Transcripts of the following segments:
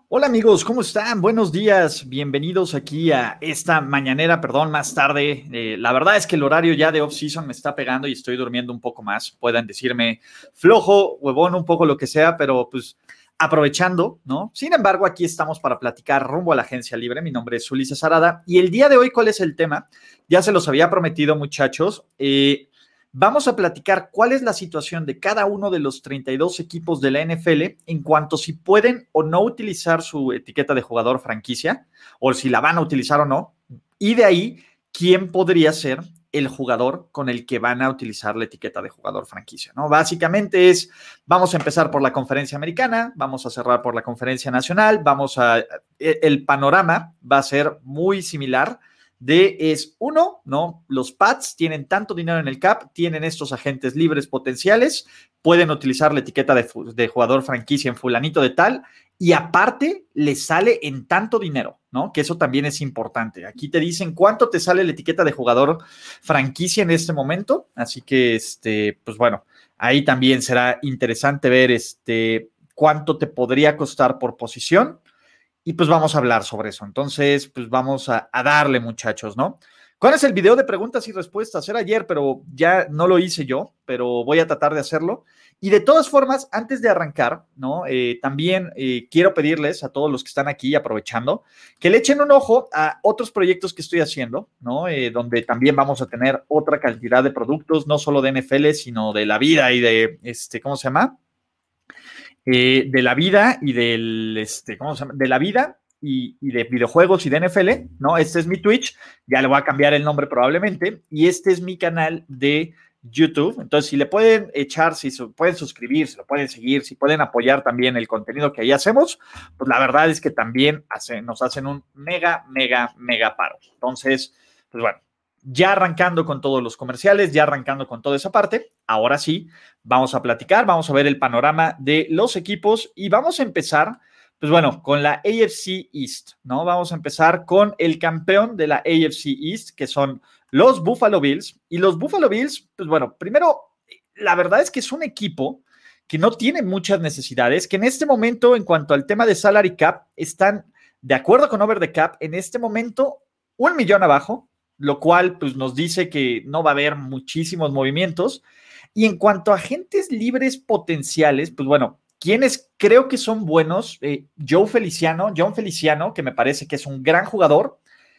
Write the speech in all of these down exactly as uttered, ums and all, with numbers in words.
Hola amigos, ¿cómo están? Buenos días, bienvenidos aquí a esta mañanera, perdón, más tarde. Eh, la verdad es que el horario ya de off-season me está pegando y estoy durmiendo un poco más. Puedan decirme flojo, huevón, un poco lo que sea, pero pues aprovechando, ¿no? Sin embargo, aquí estamos para platicar rumbo a la agencia libre. Mi nombre es Ulises Arada y el día de hoy, ¿cuál es el tema? Ya se los había prometido, muchachos. Eh, Vamos a platicar cuál es la situación de cada uno de los treinta y dos equipos de la N F L en cuanto si pueden o no utilizar su etiqueta de jugador franquicia, o si la van a utilizar o no, y de ahí, quién podría ser el jugador con el que van a utilizar la etiqueta de jugador franquicia, ¿no? Básicamente es, vamos a empezar por la conferencia americana, vamos a cerrar por la conferencia nacional, vamos a, el panorama va a ser muy similar. De es uno, ¿no? Los Pats tienen tanto dinero en el cap, tienen estos agentes libres potenciales, pueden utilizar la etiqueta de, de jugador franquicia en fulanito de tal, y aparte les sale en tanto dinero, ¿no? Que eso también es importante. Aquí te dicen cuánto te sale la etiqueta de jugador franquicia en este momento, así que, este, pues bueno, ahí también será interesante ver este, cuánto te podría costar por posición. Y pues vamos a hablar sobre eso. Entonces, pues vamos a, a darle, muchachos, ¿no? ¿Cuál es el video de preguntas y respuestas? Era ayer, pero ya no lo hice yo, pero voy a tratar de hacerlo. Y de todas formas, antes de arrancar, ¿no? Eh, también eh, quiero pedirles a todos los que están aquí, aprovechando, que le echen un ojo a otros proyectos que estoy haciendo, ¿no? Eh, donde también vamos a tener otra cantidad de productos, no solo de N F L, sino de la vida y de, este, ¿cómo se llama? Eh, de la vida y del, este, ¿cómo se llama? De la vida y, y, de videojuegos y de N F L, ¿no? Este es mi Twitch, ya le voy a cambiar el nombre probablemente, y este es mi canal de YouTube. Entonces, si le pueden echar, si se pueden suscribir, si lo pueden seguir, si pueden apoyar también el contenido que ahí hacemos, pues la verdad es que también hace, nos hacen un mega, mega, mega paro. Entonces, pues bueno, ya arrancando con todos los comerciales, ya arrancando con toda esa parte, ahora sí, vamos a platicar, vamos a ver el panorama de los equipos y vamos a empezar, pues bueno, con la A F C East, ¿no? Vamos a empezar con el campeón de la A F C East, que son los Buffalo Bills. Y los Buffalo Bills, pues bueno, primero, la verdad es que es un equipo que no tiene muchas necesidades, que en este momento, en cuanto al tema de salary cap, están de acuerdo con over the cap, en este momento, un millón abajo, lo cual pues nos dice que no va a haber muchísimos movimientos. Y en cuanto a agentes libres potenciales, pues bueno, quienes creo que son buenos, eh, Joe Feliciano, John Feliciano, que me parece que es un gran jugador,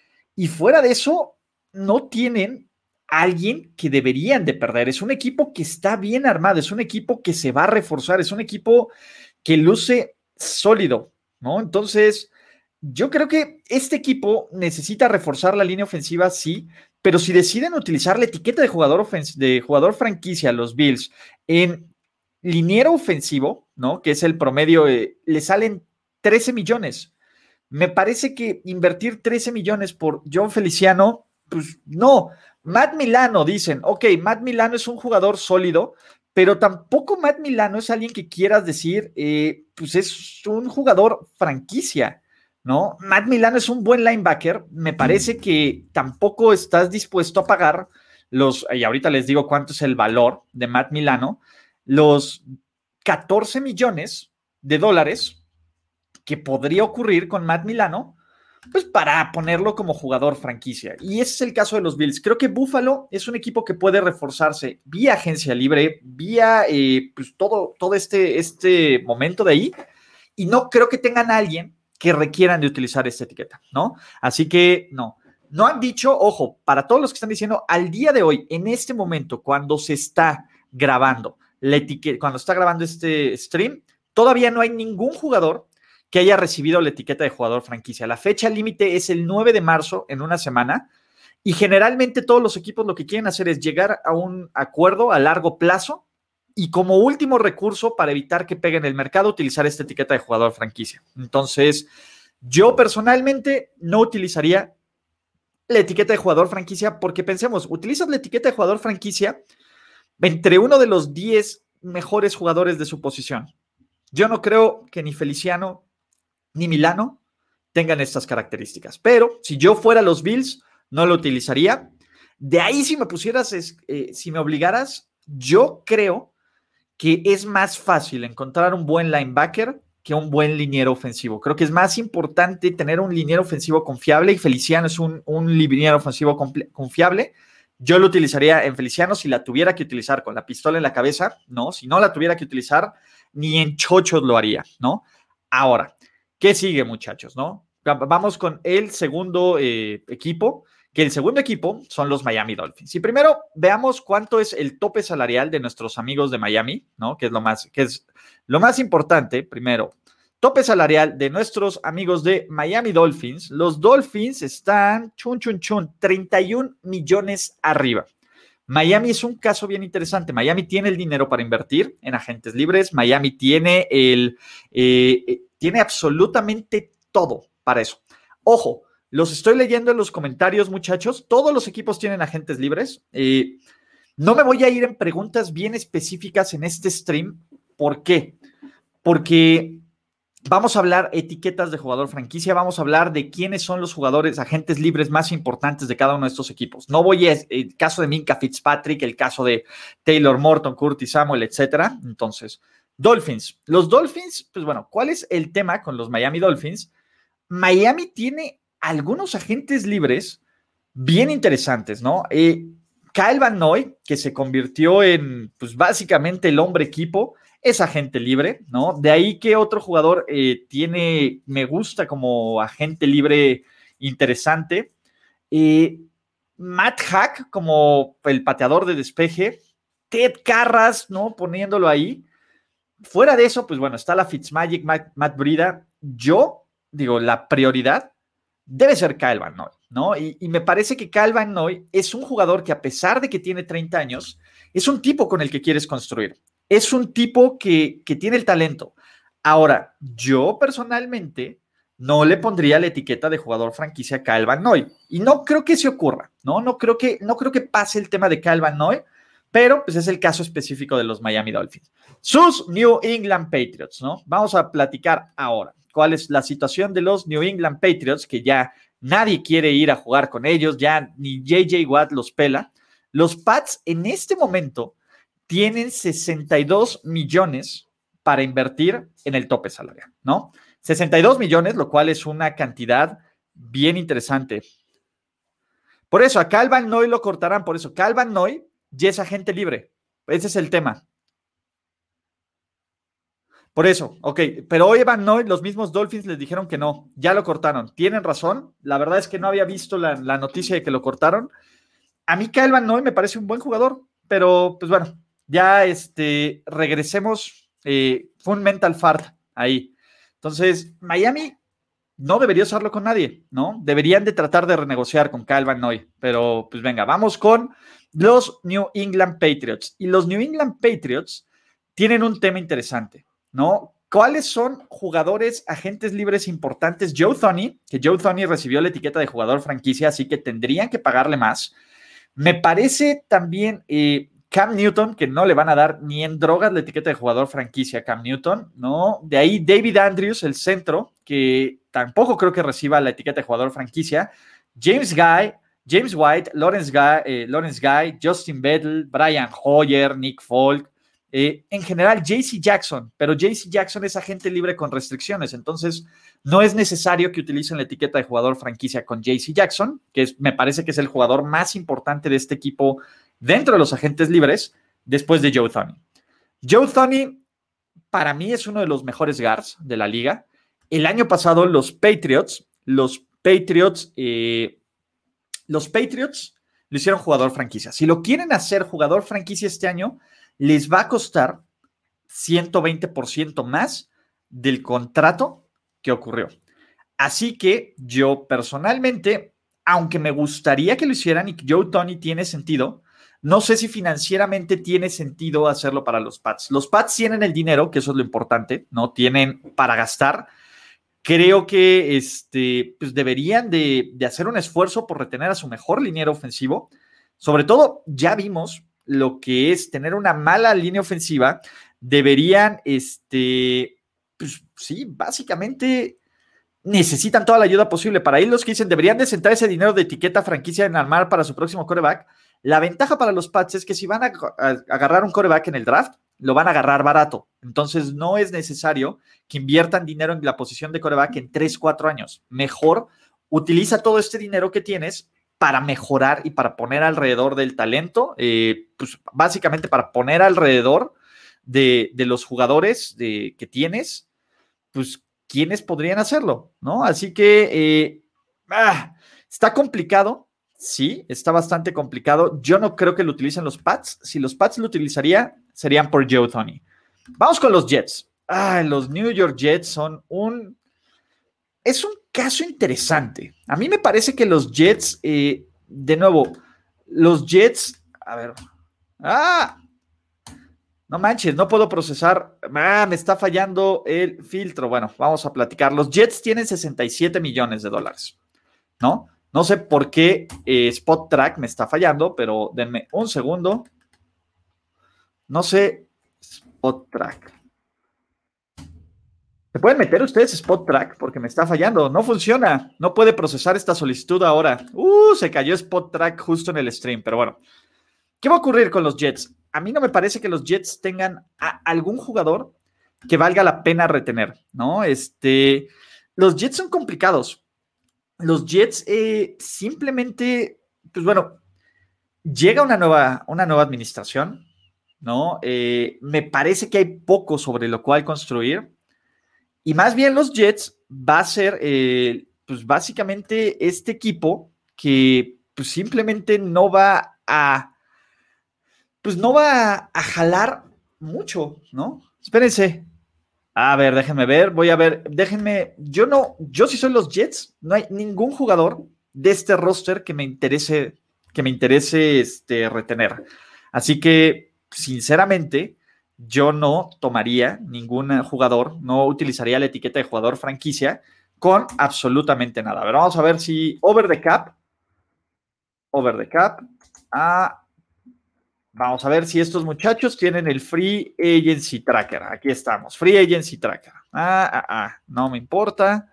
y fuera de eso, no tienen a alguien que deberían de perder. Es un equipo que está bien armado, es un equipo que se va a reforzar, es un equipo que luce sólido, ¿no? Entonces, yo creo que este equipo necesita reforzar la línea ofensiva, sí, pero si deciden utilizar la etiqueta de jugador, de jugador franquicia, los Bills, en liniero ofensivo, ¿no? Que es el promedio, eh, le salen trece millones. Me parece que invertir trece millones por John Feliciano, pues no. Matt Milano, dicen, ok, Matt Milano es un jugador sólido, pero tampoco Matt Milano es alguien que quieras decir, eh, pues es un jugador franquicia, ¿no? Matt Milano es un buen linebacker, me parece que tampoco estás dispuesto a pagar los, y ahorita les digo cuánto es el valor de Matt Milano, los catorce millones de dólares que podría ocurrir con Matt Milano, pues para ponerlo como jugador franquicia. Y ese es el caso de los Bills. Creo que Buffalo es un equipo que puede reforzarse vía agencia libre, vía eh, pues todo, todo este, este momento de ahí, y no creo que tengan a alguien que requieran de utilizar esta etiqueta, ¿no? Así que no. No han dicho, ojo, para todos los que están diciendo, al día de hoy, en este momento, cuando se está grabando la etiqueta, cuando está grabando este stream, todavía no hay ningún jugador que haya recibido la etiqueta de jugador franquicia. La fecha límite es el nueve de marzo, en una semana, y generalmente todos los equipos lo que quieren hacer es llegar a un acuerdo a largo plazo y como último recurso para evitar que peguen el mercado, utilizar esta etiqueta de jugador franquicia. Entonces, yo personalmente no utilizaría la etiqueta de jugador franquicia porque pensemos, utilizas la etiqueta de jugador franquicia entre uno de los diez mejores jugadores de su posición. Yo no creo que ni Feliciano ni Milano tengan estas características. Pero si yo fuera los Bills, no lo utilizaría. De ahí, si me pusieras, eh, si me obligaras, yo creo que es más fácil encontrar un buen linebacker que un buen liniero ofensivo. Creo que es más importante tener un liniero ofensivo confiable y Feliciano es un, un liniero ofensivo confiable. Yo lo utilizaría en Feliciano si la tuviera que utilizar con la pistola en la cabeza, ¿no? Si no la tuviera que utilizar, ni en chochos lo haría, ¿no? Ahora, ¿qué sigue, muchachos, no? Vamos con el segundo eh, equipo, que el segundo equipo son los Miami Dolphins. Y primero veamos cuánto es el tope salarial de nuestros amigos de Miami, ¿no? Que es lo más, que es lo más importante. Primero, tope salarial de nuestros amigos de Miami Dolphins. Los Dolphins están, chun, chun, chun, treinta y un millones arriba. Miami es un caso bien interesante. Miami tiene el dinero para invertir en agentes libres. Miami tiene el, eh, tiene absolutamente todo para eso. Ojo, los estoy leyendo en los comentarios, muchachos. Todos los equipos tienen agentes libres. Eh, no me voy a ir en preguntas bien específicas en este stream. ¿Por qué? Porque vamos a hablar etiquetas de jugador franquicia, vamos a hablar de quiénes son los jugadores, agentes libres más importantes de cada uno de estos equipos. No voy a, el caso de Minkah Fitzpatrick, el caso de Taylor Morton, Curtis Samuel, etcétera. Entonces, Dolphins. Los Dolphins, pues bueno, ¿cuál es el tema con los Miami Dolphins? Miami tiene algunos agentes libres bien interesantes, ¿no? Eh, Kyle Van Noy, que se convirtió en, pues básicamente el hombre equipo, es agente libre, ¿no? De ahí que otro jugador eh, tiene, me gusta como agente libre interesante. Eh, Matt Hack como el pateador de despeje. Ted Karras, ¿no? Poniéndolo ahí. Fuera de eso, pues bueno, está la Fitzmagic, Matt, Matt Breida. Yo digo, la prioridad debe ser Kyle Van Noy, ¿no? Y, y me parece que Kyle Van Noy es un jugador que a pesar de que tiene treinta años, es un tipo con el que quieres construir. Es un tipo que, que tiene el talento. Ahora, yo personalmente no le pondría la etiqueta de jugador franquicia a Kyle Van Noy. Y no creo que se ocurra, ¿no? No creo que, no creo que pase el tema de Kyle Van Noy, pero pues es el caso específico de los Miami Dolphins. Sus New England Patriots, ¿no? Vamos a platicar ahora cuál es la situación de los New England Patriots, que ya nadie quiere ir a jugar con ellos, ya ni J J Watt los pela. Los Pats en este momento tienen sesenta y dos millones para invertir en el tope salarial, ¿no? sesenta y dos millones, lo cual es una cantidad bien interesante. Por eso, a Kyle Van Noy lo cortarán, por eso, Kyle Van Noy ya es agente libre. Ese es el tema. Por eso, ok, pero hoy Van Noy, los mismos Dolphins les dijeron que no, ya lo cortaron. Tienen razón, la verdad es que no había visto la, la noticia de que lo cortaron. A mí Kyle Van Noy me parece un buen jugador, pero pues bueno, ya este, regresemos, eh, fue un mental fart ahí. Entonces, Miami no debería usarlo con nadie, ¿no? Deberían de tratar de renegociar con Kyle Van Noy, pero pues venga, vamos con los New England Patriots. Y los New England Patriots tienen un tema interesante, ¿no? ¿Cuáles son jugadores, agentes libres importantes? Joe Thuney, que Joe Thuney recibió la etiqueta de jugador franquicia, así que tendrían que pagarle más. Me parece también eh, Cam Newton, que no le van a dar ni en drogas la etiqueta de jugador franquicia a Cam Newton, ¿no? De ahí David Andrews, el centro, que tampoco creo que reciba la etiqueta de jugador franquicia. James Guy, James White, Lawrence Guy, eh, Lawrence Guy, Justin Bedell, Brian Hoyer, Nick Folk, eh, en general J C Jackson, pero J C Jackson es agente libre con restricciones, entonces no es necesario que utilicen la etiqueta de jugador franquicia con J C Jackson, que es, me parece que es el jugador más importante de este equipo dentro de los agentes libres, después de Joe Thuney. Joe Thuney, para mí, es uno de los mejores guards de la liga. El año pasado, los Patriots, los Patriots, eh, los Patriots lo hicieron jugador franquicia. Si lo quieren hacer jugador franquicia este año, les va a costar ciento veinte por ciento más del contrato que ocurrió. Así que yo personalmente, aunque me gustaría que lo hicieran y que Joe Thuney tiene sentido, no sé si financieramente tiene sentido hacerlo para los Pats. Los Pats tienen el dinero, que eso es lo importante, ¿no? Tienen para gastar. Creo que este, pues deberían de, de hacer un esfuerzo por retener a su mejor liniero ofensivo. Sobre todo, ya vimos lo que es tener una mala línea ofensiva. Deberían, este, pues sí, básicamente necesitan toda la ayuda posible. Para ahí los que dicen, deberían de centrar ese dinero de etiqueta franquicia en armar para su próximo quarterback. La ventaja para los Pats es que si van a, a, a agarrar un quarterback en el draft, lo van a agarrar barato. Entonces, no es necesario que inviertan dinero en la posición de quarterback en tres, cuatro años. Mejor utiliza todo este dinero que tienes para mejorar y para poner alrededor del talento, eh, pues básicamente para poner alrededor de, de los jugadores de, que tienes, pues, ¿quiénes podrían hacerlo? ¿No? Así que eh, ah, está complicado. Sí, está bastante complicado. Yo no creo que lo utilicen los Pats. Si los Pats lo utilizaría, serían por Joe Thuney. Vamos con los Jets. Ah, los New York Jets son un... Es un caso interesante. A mí me parece que los Jets, eh, de nuevo, los Jets... A ver... ¡Ah! No manches, no puedo procesar. Ah, me está fallando el filtro. Bueno, vamos a platicar. Los Jets tienen sesenta y siete millones de dólares, ¿no? No sé por qué eh, Spot Track me está fallando, pero denme un segundo. No sé, Spot Track. ¿Se pueden meter ustedes Spot Track? Porque me está fallando. No funciona. No puede procesar esta solicitud ahora. Uh, se cayó Spot Track justo en el stream, pero bueno. ¿Qué va a ocurrir con los Jets? A mí no me parece que los Jets tengan a algún jugador que valga la pena retener, ¿no? Este, los Jets son complicados. Los Jets eh, simplemente, pues bueno, llega una nueva, una nueva administración, ¿no? Eh, me parece que hay poco sobre lo cual construir. Y más bien los Jets va a ser, eh, pues básicamente este equipo que pues simplemente no va a, pues no va a jalar mucho, ¿no? Espérense. A ver, déjenme ver, voy a ver, déjenme, yo no, yo si soy los Jets, no hay ningún jugador de este roster que me interese, que me interese este, retener. Así que, sinceramente, yo no tomaría ningún jugador, no utilizaría la etiqueta de jugador franquicia con absolutamente nada. A ver, vamos a ver si over the cap, over the cap, ah, vamos a ver si estos muchachos tienen el Free Agency Tracker. Aquí estamos, Free Agency Tracker. Ah, ah, ah, no me importa.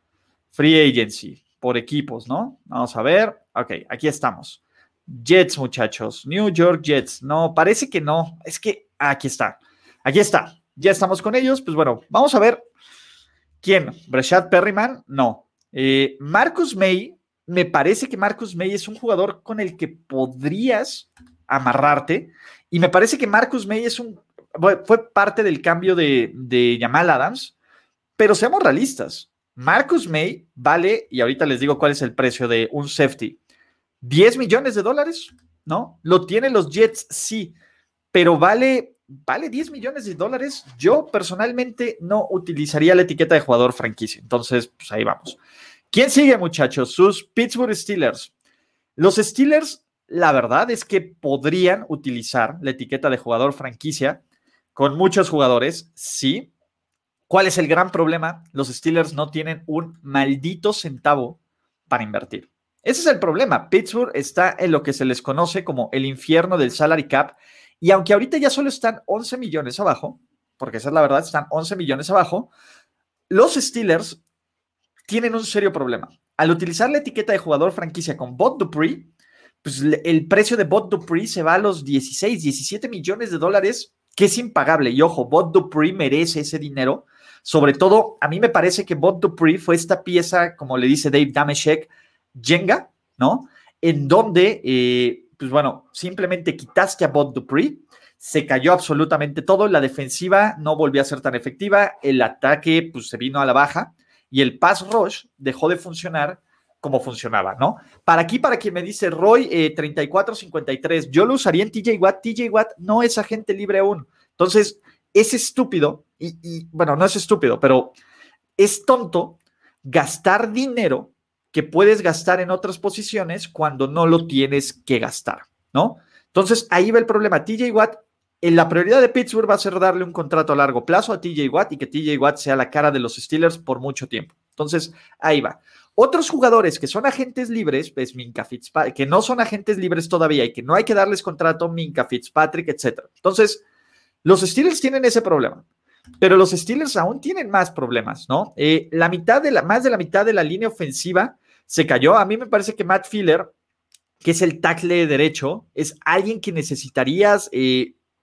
Free Agency, por equipos, ¿no? Vamos a ver. Ok, aquí estamos. Jets, muchachos. New York Jets. No, parece que no. Es que ah, aquí está. Aquí está. Ya estamos con ellos. Pues bueno, vamos a ver. ¿Quién? ¿Breshad Perryman? No. Eh, Marcus May. Me parece que Marcus May es un jugador con el que podrías amarrarte, y me parece que Marcus May es un, fue parte del cambio de, de Jamal Adams, pero seamos realistas, Marcus May vale, y ahorita les digo cuál es el precio de un safety, diez millones de dólares, ¿no? Lo tienen los Jets, sí, pero vale, vale diez millones de dólares. Yo personalmente no utilizaría la etiqueta de jugador franquicia, entonces pues ahí vamos. ¿Quién sigue, muchachos? Sus Pittsburgh Steelers. Los Steelers, la verdad es que podrían utilizar la etiqueta de jugador franquicia con muchos jugadores, sí. ¿Cuál es el gran problema? Los Steelers no tienen un maldito centavo para invertir. Ese es el problema. Pittsburgh está en lo que se les conoce como el infierno del salary cap, y aunque ahorita ya solo están once millones abajo, porque esa es la verdad, están once millones abajo, los Steelers tienen un serio problema. Al utilizar la etiqueta de jugador franquicia con Bud Dupree, pues el precio de Bud Dupree se va a los dieciséis, diecisiete millones de dólares, que es impagable. Y ojo, Bud Dupree merece ese dinero. Sobre todo, a mí me parece que Bud Dupree fue esta pieza, como le dice Dave Dameshek, Jenga, ¿no? En donde, eh, pues bueno, simplemente quitaste a Bud Dupree, se cayó absolutamente todo, la defensiva no volvió a ser tan efectiva, el ataque pues se vino a la baja y el pass rush dejó de funcionar como funcionaba, ¿no? Para aquí, para quien me dice Roy, eh, treinta y cuatro cincuenta y tres, yo lo usaría en T J Watt. T J Watt no es agente libre aún. Entonces, es estúpido, y, y bueno, no es estúpido, pero es tonto gastar dinero que puedes gastar en otras posiciones cuando no lo tienes que gastar, ¿no? Entonces, ahí va el problema. T J Watt, en la prioridad de Pittsburgh va a ser darle un contrato a largo plazo a T J Watt y que T J Watt sea la cara de los Steelers por mucho tiempo. Entonces, ahí va. Otros jugadores que son agentes libres, pues Minkah Fitzpatrick, que no son agentes libres todavía y que no hay que darles contrato, Minkah Fitzpatrick, etcétera. Entonces, los Steelers tienen ese problema, pero los Steelers aún tienen más problemas, ¿no? Eh, la mitad de la, más de la mitad de la línea ofensiva se cayó. A mí me parece que Matt Filler, que es el tackle derecho, es alguien que necesitarías eh,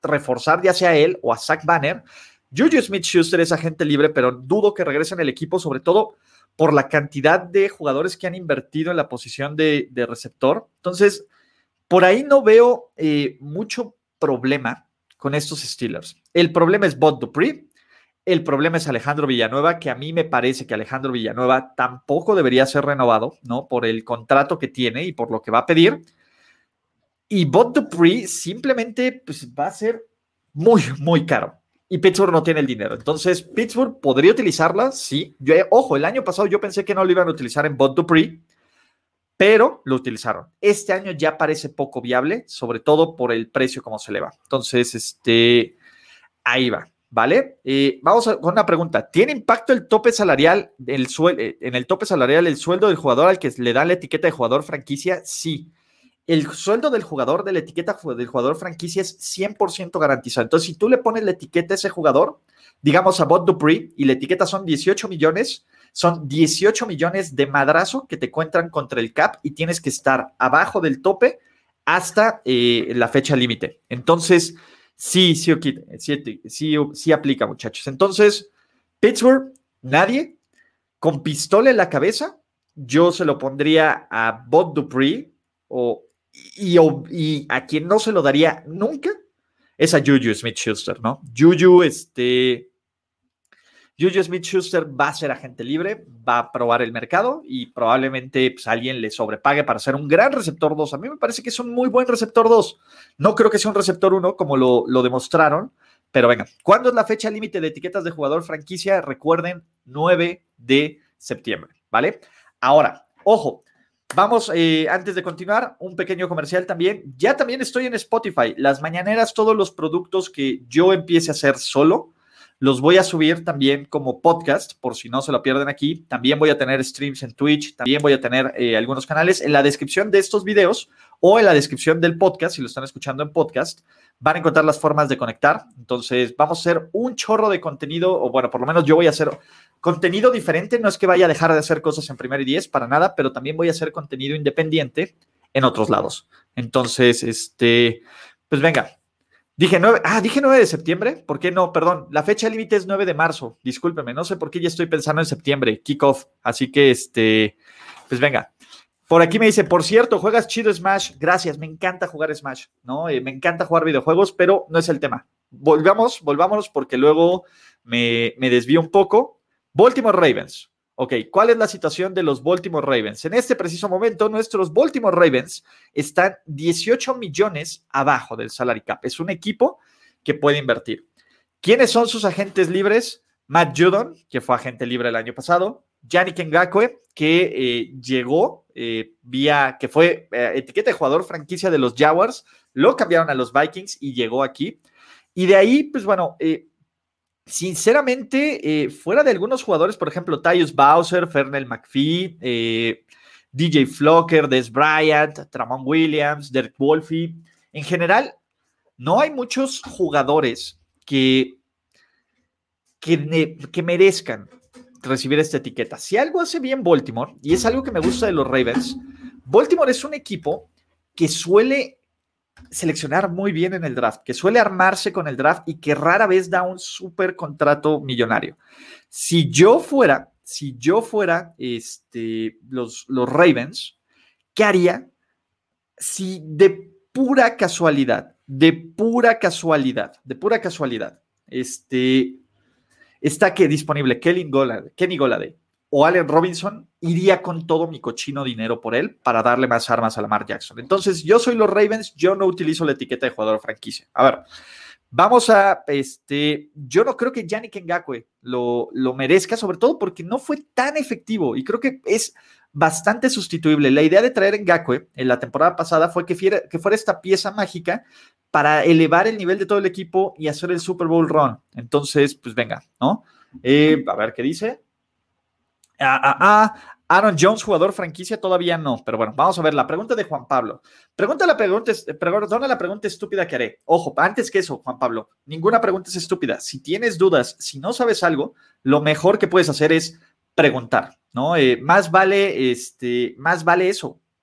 reforzar ya sea a él o a Zach Banner. Juju Smith-Schuster es agente libre, pero dudo que regrese en el equipo, sobre todo por la cantidad de jugadores que han invertido en la posición de, de receptor. Entonces, por ahí no veo eh, mucho problema con estos Steelers. El problema es Bud Dupree, el problema es Alejandro Villanueva, que a mí me parece que Alejandro Villanueva tampoco debería ser renovado, ¿no? Por el contrato que tiene y por lo que va a pedir. Y Bud Dupree simplemente pues, va a ser muy, muy caro. Y Pittsburgh no tiene el dinero. Entonces, Pittsburgh podría utilizarla, sí. Yo, ojo, el año pasado yo pensé que no lo iban a utilizar en Bud Dupree, pero lo utilizaron. Este año ya parece poco viable, sobre todo por el precio como se eleva. Entonces, este, ahí va, ¿vale? Eh, vamos a, con una pregunta. ¿Tiene impacto el tope salarial, el suel, en el tope salarial el sueldo del jugador al que le dan la etiqueta de jugador franquicia? Sí. El sueldo del jugador de la etiqueta del jugador franquicia es cien por ciento garantizado. Entonces, si tú le pones la etiqueta a ese jugador, digamos a Bud Dupree, y la etiqueta son dieciocho millones, son dieciocho millones de madrazo que te cuentan contra el cap y tienes que estar abajo del tope hasta eh, la fecha límite. Entonces, sí, sí, sí, sí, sí aplica, muchachos. Entonces, Pittsburgh, nadie, con pistola en la cabeza, yo se lo pondría a Bud Dupree, o Y, y a quien no se lo daría nunca es a Juju Smith-Schuster, ¿no? Juju, este, Juju Smith-Schuster va a ser agente libre, va a probar el mercado y probablemente pues, alguien le sobrepague para ser un gran receptor dos. A mí me parece que es un muy buen receptor dos. No creo que sea un receptor uno como lo, lo demostraron, pero venga, ¿cuándo es la fecha límite de etiquetas de jugador franquicia? Recuerden, nueve de septiembre, ¿vale? Ahora, ojo, vamos, eh, antes de continuar, un pequeño comercial también. Ya también estoy en Spotify. Las mañaneras, todos los productos que yo empiece a hacer solo, los voy a subir también como podcast, por si no se lo pierden aquí. También voy a tener streams en Twitch, también voy a tener eh, algunos canales. En la descripción de estos videos o en la descripción del podcast, si lo están escuchando en podcast, van a encontrar las formas de conectar. Entonces, vamos a hacer un chorro de contenido, o bueno, por lo menos yo voy a hacer contenido diferente. No es que vaya a dejar de hacer cosas en Primero y Diez, para nada, pero también voy a hacer contenido independiente en otros lados. Entonces, este, pues venga. Dije nueve, ah, dije nueve de septiembre, ¿por qué no? Perdón, la fecha límite es nueve de marzo, discúlpeme, no sé por qué ya estoy pensando en septiembre, kickoff, así que, este, pues venga. Por aquí me dice, por cierto, ¿juegas chido Smash? Gracias, me encanta jugar Smash, ¿no? Eh, me encanta jugar videojuegos, pero no es el tema. Volvamos, volvámonos porque luego me, me desvío un poco. Baltimore Ravens. Ok, ¿cuál es la situación de los Baltimore Ravens? En este preciso momento, nuestros Baltimore Ravens están dieciocho millones abajo del salary cap. Es un equipo que puede invertir. ¿Quiénes son sus agentes libres? Matt Judon, que fue agente libre el año pasado. Yannick Ngakoue, que eh, llegó eh, vía, que fue eh, etiqueta de jugador franquicia de los Jaguars. Lo cambiaron a los Vikings y llegó aquí. Y de ahí, pues bueno, eh, sinceramente, eh, fuera de algunos jugadores, por ejemplo, Tyus Bowser, Fernell McPhee, eh, D J Flocker, Dez Bryant, Tramon Williams, Derek Wolfe, en general, no hay muchos jugadores que, que, que merezcan recibir esta etiqueta. Si algo hace bien Baltimore, y es algo que me gusta de los Ravens, Baltimore es un equipo que suele seleccionar muy bien en el draft, que suele armarse con el draft y que rara vez da un súper contrato millonario. Si yo fuera, si yo fuera este, los, los Ravens, ¿qué haría si de pura casualidad, de pura casualidad, de pura casualidad, este, está que disponible Kenny Golladay, Kenny Golladay o Allen Robinson? Iría con todo mi cochino dinero por él para darle más armas a Lamar Jackson. Entonces, yo soy los Ravens, yo no utilizo la etiqueta de jugador franquicia. A ver, vamos a, este, yo no creo que Yannick Ngakoue lo, lo merezca, sobre todo porque no fue tan efectivo y creo que es bastante sustituible. La idea de traer Ngakoue en la temporada pasada fue que fuera, que fuera esta pieza mágica para elevar el nivel de todo el equipo y hacer el Super Bowl run. Entonces, pues venga, ¿no? Eh, a ver qué dice. Ah, ah, ah, Aaron Jones, jugador franquicia, todavía no, pero bueno, vamos a ver la pregunta de Juan Pablo. Pregunta la pregunta, perdona la pregunta estúpida que haré. Ojo, antes que eso, Juan Pablo, ninguna pregunta es estúpida. Si tienes dudas, si no sabes algo, lo mejor que puedes hacer es preguntar, ¿no? Eh, más vale, este, más vale eso,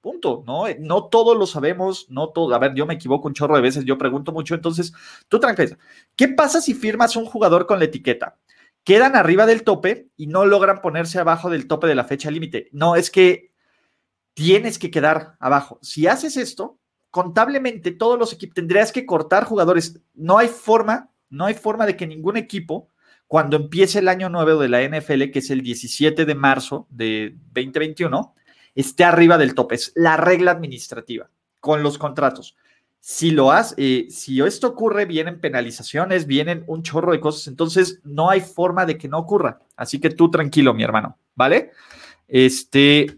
punto, ¿no? No todo lo sabemos, no todo, a ver, yo me equivoco un chorro de veces, yo pregunto mucho, entonces, tú tranquila. ¿Qué pasa si firmas un jugador con la etiqueta? Quedan arriba del tope y no logran ponerse abajo del tope de la fecha límite. No, es que tienes que quedar abajo. Si haces esto, contablemente todos los equipos tendrías que cortar jugadores. No hay forma, no hay forma de que ningún equipo, cuando empiece el año nuevo de la N F L, que es el diecisiete de marzo de veinte veintiuno, esté arriba del tope. Es la regla administrativa con los contratos. Si lo hace, eh, si esto ocurre, vienen penalizaciones, vienen un chorro de cosas, entonces no hay forma de que no ocurra. Así que tú tranquilo, mi hermano, ¿vale? Este,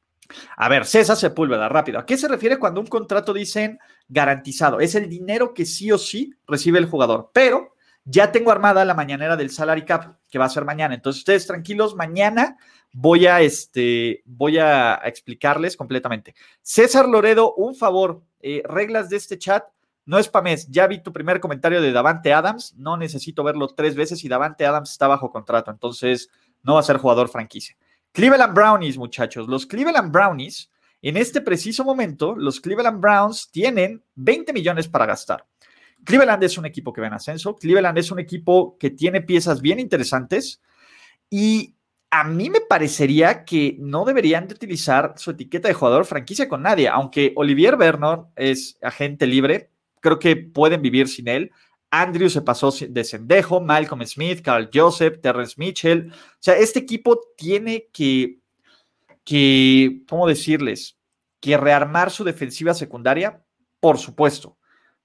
a ver, César Sepúlveda, rápido. ¿A qué se refiere cuando un contrato dicen garantizado? Es el dinero que sí o sí recibe el jugador, pero ya tengo armada la mañanera del salary cap, que va a ser mañana. Entonces, ustedes tranquilos, mañana voy a, este, voy a explicarles completamente. César Loredo, un favor, eh, reglas de este chat, no spames. Ya vi tu primer comentario de Davante Adams, no necesito verlo tres veces y Davante Adams está bajo contrato, entonces no va a ser jugador franquicia. Cleveland Brownies, muchachos, los Cleveland Brownies, en este preciso momento, los Cleveland Browns tienen veinte millones para gastar. Cleveland es un equipo que va en ascenso, Cleveland es un equipo que tiene piezas bien interesantes y a mí me parecería que no deberían de utilizar su etiqueta de jugador franquicia con nadie, aunque Olivier Vernon es agente libre, creo que pueden vivir sin él. Andrew se pasó de Sendejo, Malcolm Smith, Carl Joseph, Terrence Mitchell. O sea, este equipo tiene que, que, ¿cómo decirles? Que rearmar su defensiva secundaria, por supuesto,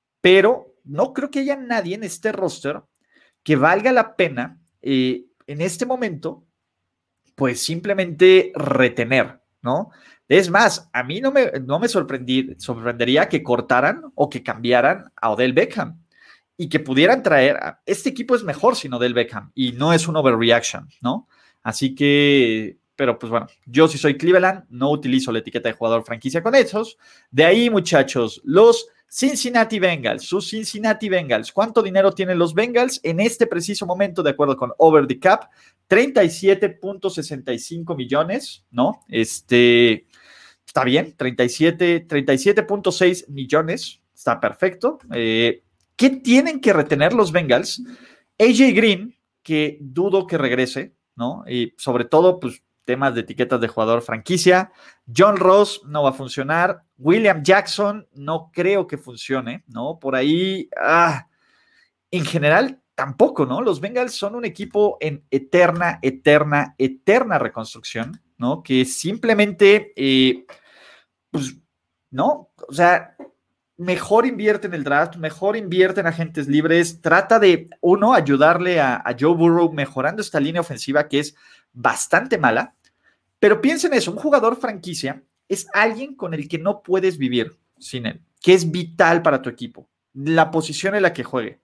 pero no creo que haya nadie en este roster que valga la pena eh, en este momento, pues simplemente retener, ¿no? Es más, a mí no me, no me sorprendí, sorprendería que cortaran o que cambiaran a Odell Beckham y que pudieran traer, a, este equipo es mejor sin Odell Beckham y no es un overreaction, ¿no? Así que, pero pues bueno, yo si soy Cleveland, no utilizo la etiqueta de jugador franquicia con esos. De ahí, muchachos, los Cincinnati Bengals, sus Cincinnati Bengals. ¿Cuánto dinero tienen los Bengals en este preciso momento, de acuerdo con Over the Cap? treinta y siete punto sesenta y cinco millones, ¿no? Este, está bien, treinta y siete punto seis millones, está perfecto. Eh, ¿Qué tienen que retener los Bengals? A J Green, que dudo que regrese, ¿no? Y sobre todo, pues, temas de etiquetas de jugador franquicia. John Ross no va a funcionar. William Jackson no creo que funcione, ¿no? Por ahí, ah, en general, tampoco, ¿no? Los Bengals son un equipo en eterna, eterna, eterna reconstrucción, ¿no? Que simplemente, eh, pues, ¿no? O sea, mejor invierte en el draft, mejor invierte en agentes libres, trata de, uno, ayudarle a, a Joe Burrow mejorando esta línea ofensiva que es bastante mala, pero piensen eso, un jugador franquicia es alguien con el que no puedes vivir sin él, que es vital para tu equipo, la posición en la que juegue.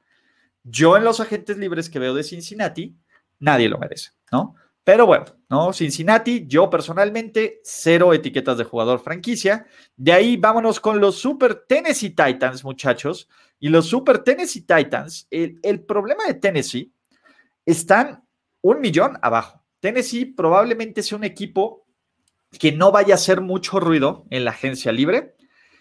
Yo en los agentes libres que veo de Cincinnati, nadie lo merece, ¿no? Pero bueno, ¿no? Cincinnati, yo personalmente, cero etiquetas de jugador franquicia. De ahí vámonos con los Super Tennessee Titans, muchachos. Y los Super Tennessee Titans, el, el problema de Tennessee, están un millón abajo. Tennessee probablemente sea un equipo que no vaya a hacer mucho ruido en la agencia libre.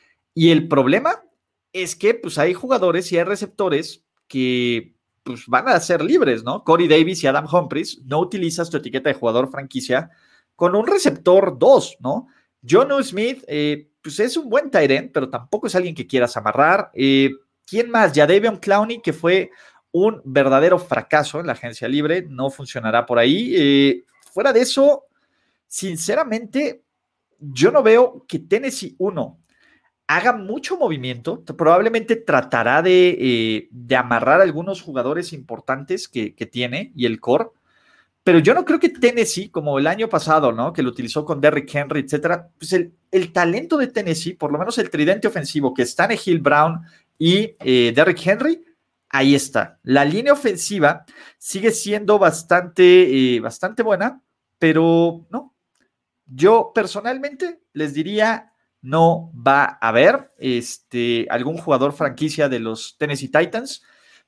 Y el problema es que pues, hay jugadores y hay receptores que pues, van a ser libres, ¿no? Corey Davis y Adam Humphries, no utilizas tu etiqueta de jugador franquicia con un receptor dos, ¿no? Jonnu Smith, eh, pues es un buen tight end, pero tampoco es alguien que quieras amarrar. Eh, ¿Quién más? Jadeveon Clowney, que fue un verdadero fracaso en la agencia libre, no funcionará por ahí. Eh, fuera de eso, sinceramente, yo no veo que Tennessee uno haga mucho movimiento, probablemente tratará de, eh, de amarrar algunos jugadores importantes que, que tiene y el core, pero yo no creo que Tennessee, como el año pasado, ¿no? Que lo utilizó con Derrick Henry, etcétera, pues el, el talento de Tennessee, por lo menos el tridente ofensivo, que está en Hill Brown y eh, Derrick Henry, ahí está. La línea ofensiva sigue siendo bastante, eh, bastante buena, pero no. Yo personalmente les diría, no va a haber este, algún jugador franquicia de los Tennessee Titans.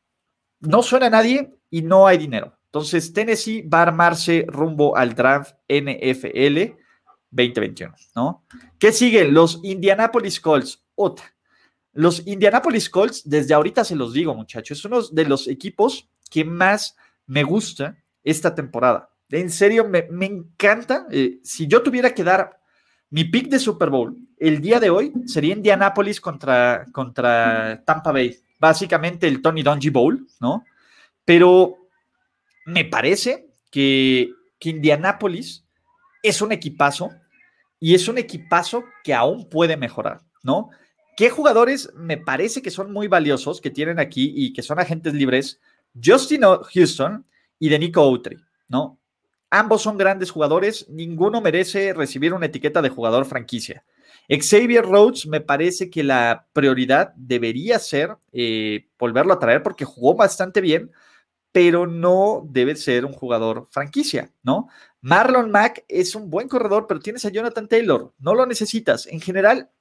No suena a nadie y no hay dinero. Entonces, Tennessee va a armarse rumbo al draft N F L veinte veintiuno, ¿no? ¿Qué sigue? Los Indianapolis Colts. Otra. Los Indianapolis Colts, desde ahorita se los digo, muchachos, es uno de los equipos que más me gusta esta temporada. En serio, me, me encanta. Eh, si yo tuviera que dar mi pick de Super Bowl el día de hoy, sería Indianapolis contra, contra Tampa Bay. Básicamente el Tony Dungy Bowl, ¿no? Pero me parece que, que Indianapolis es un equipazo y es un equipazo que aún puede mejorar, ¿no? ¿Qué jugadores me parece que son muy valiosos que tienen aquí y que son agentes libres? Justin Houston y Denico Autry, ¿no? Ambos son grandes jugadores, ninguno merece recibir una etiqueta de jugador franquicia. Xavier Rhodes, me parece que la prioridad debería ser eh, volverlo a traer porque jugó bastante bien, pero no debe ser un jugador franquicia, ¿no? Marlon Mack es un buen corredor, pero tienes a Jonathan Taylor, no lo necesitas. En general,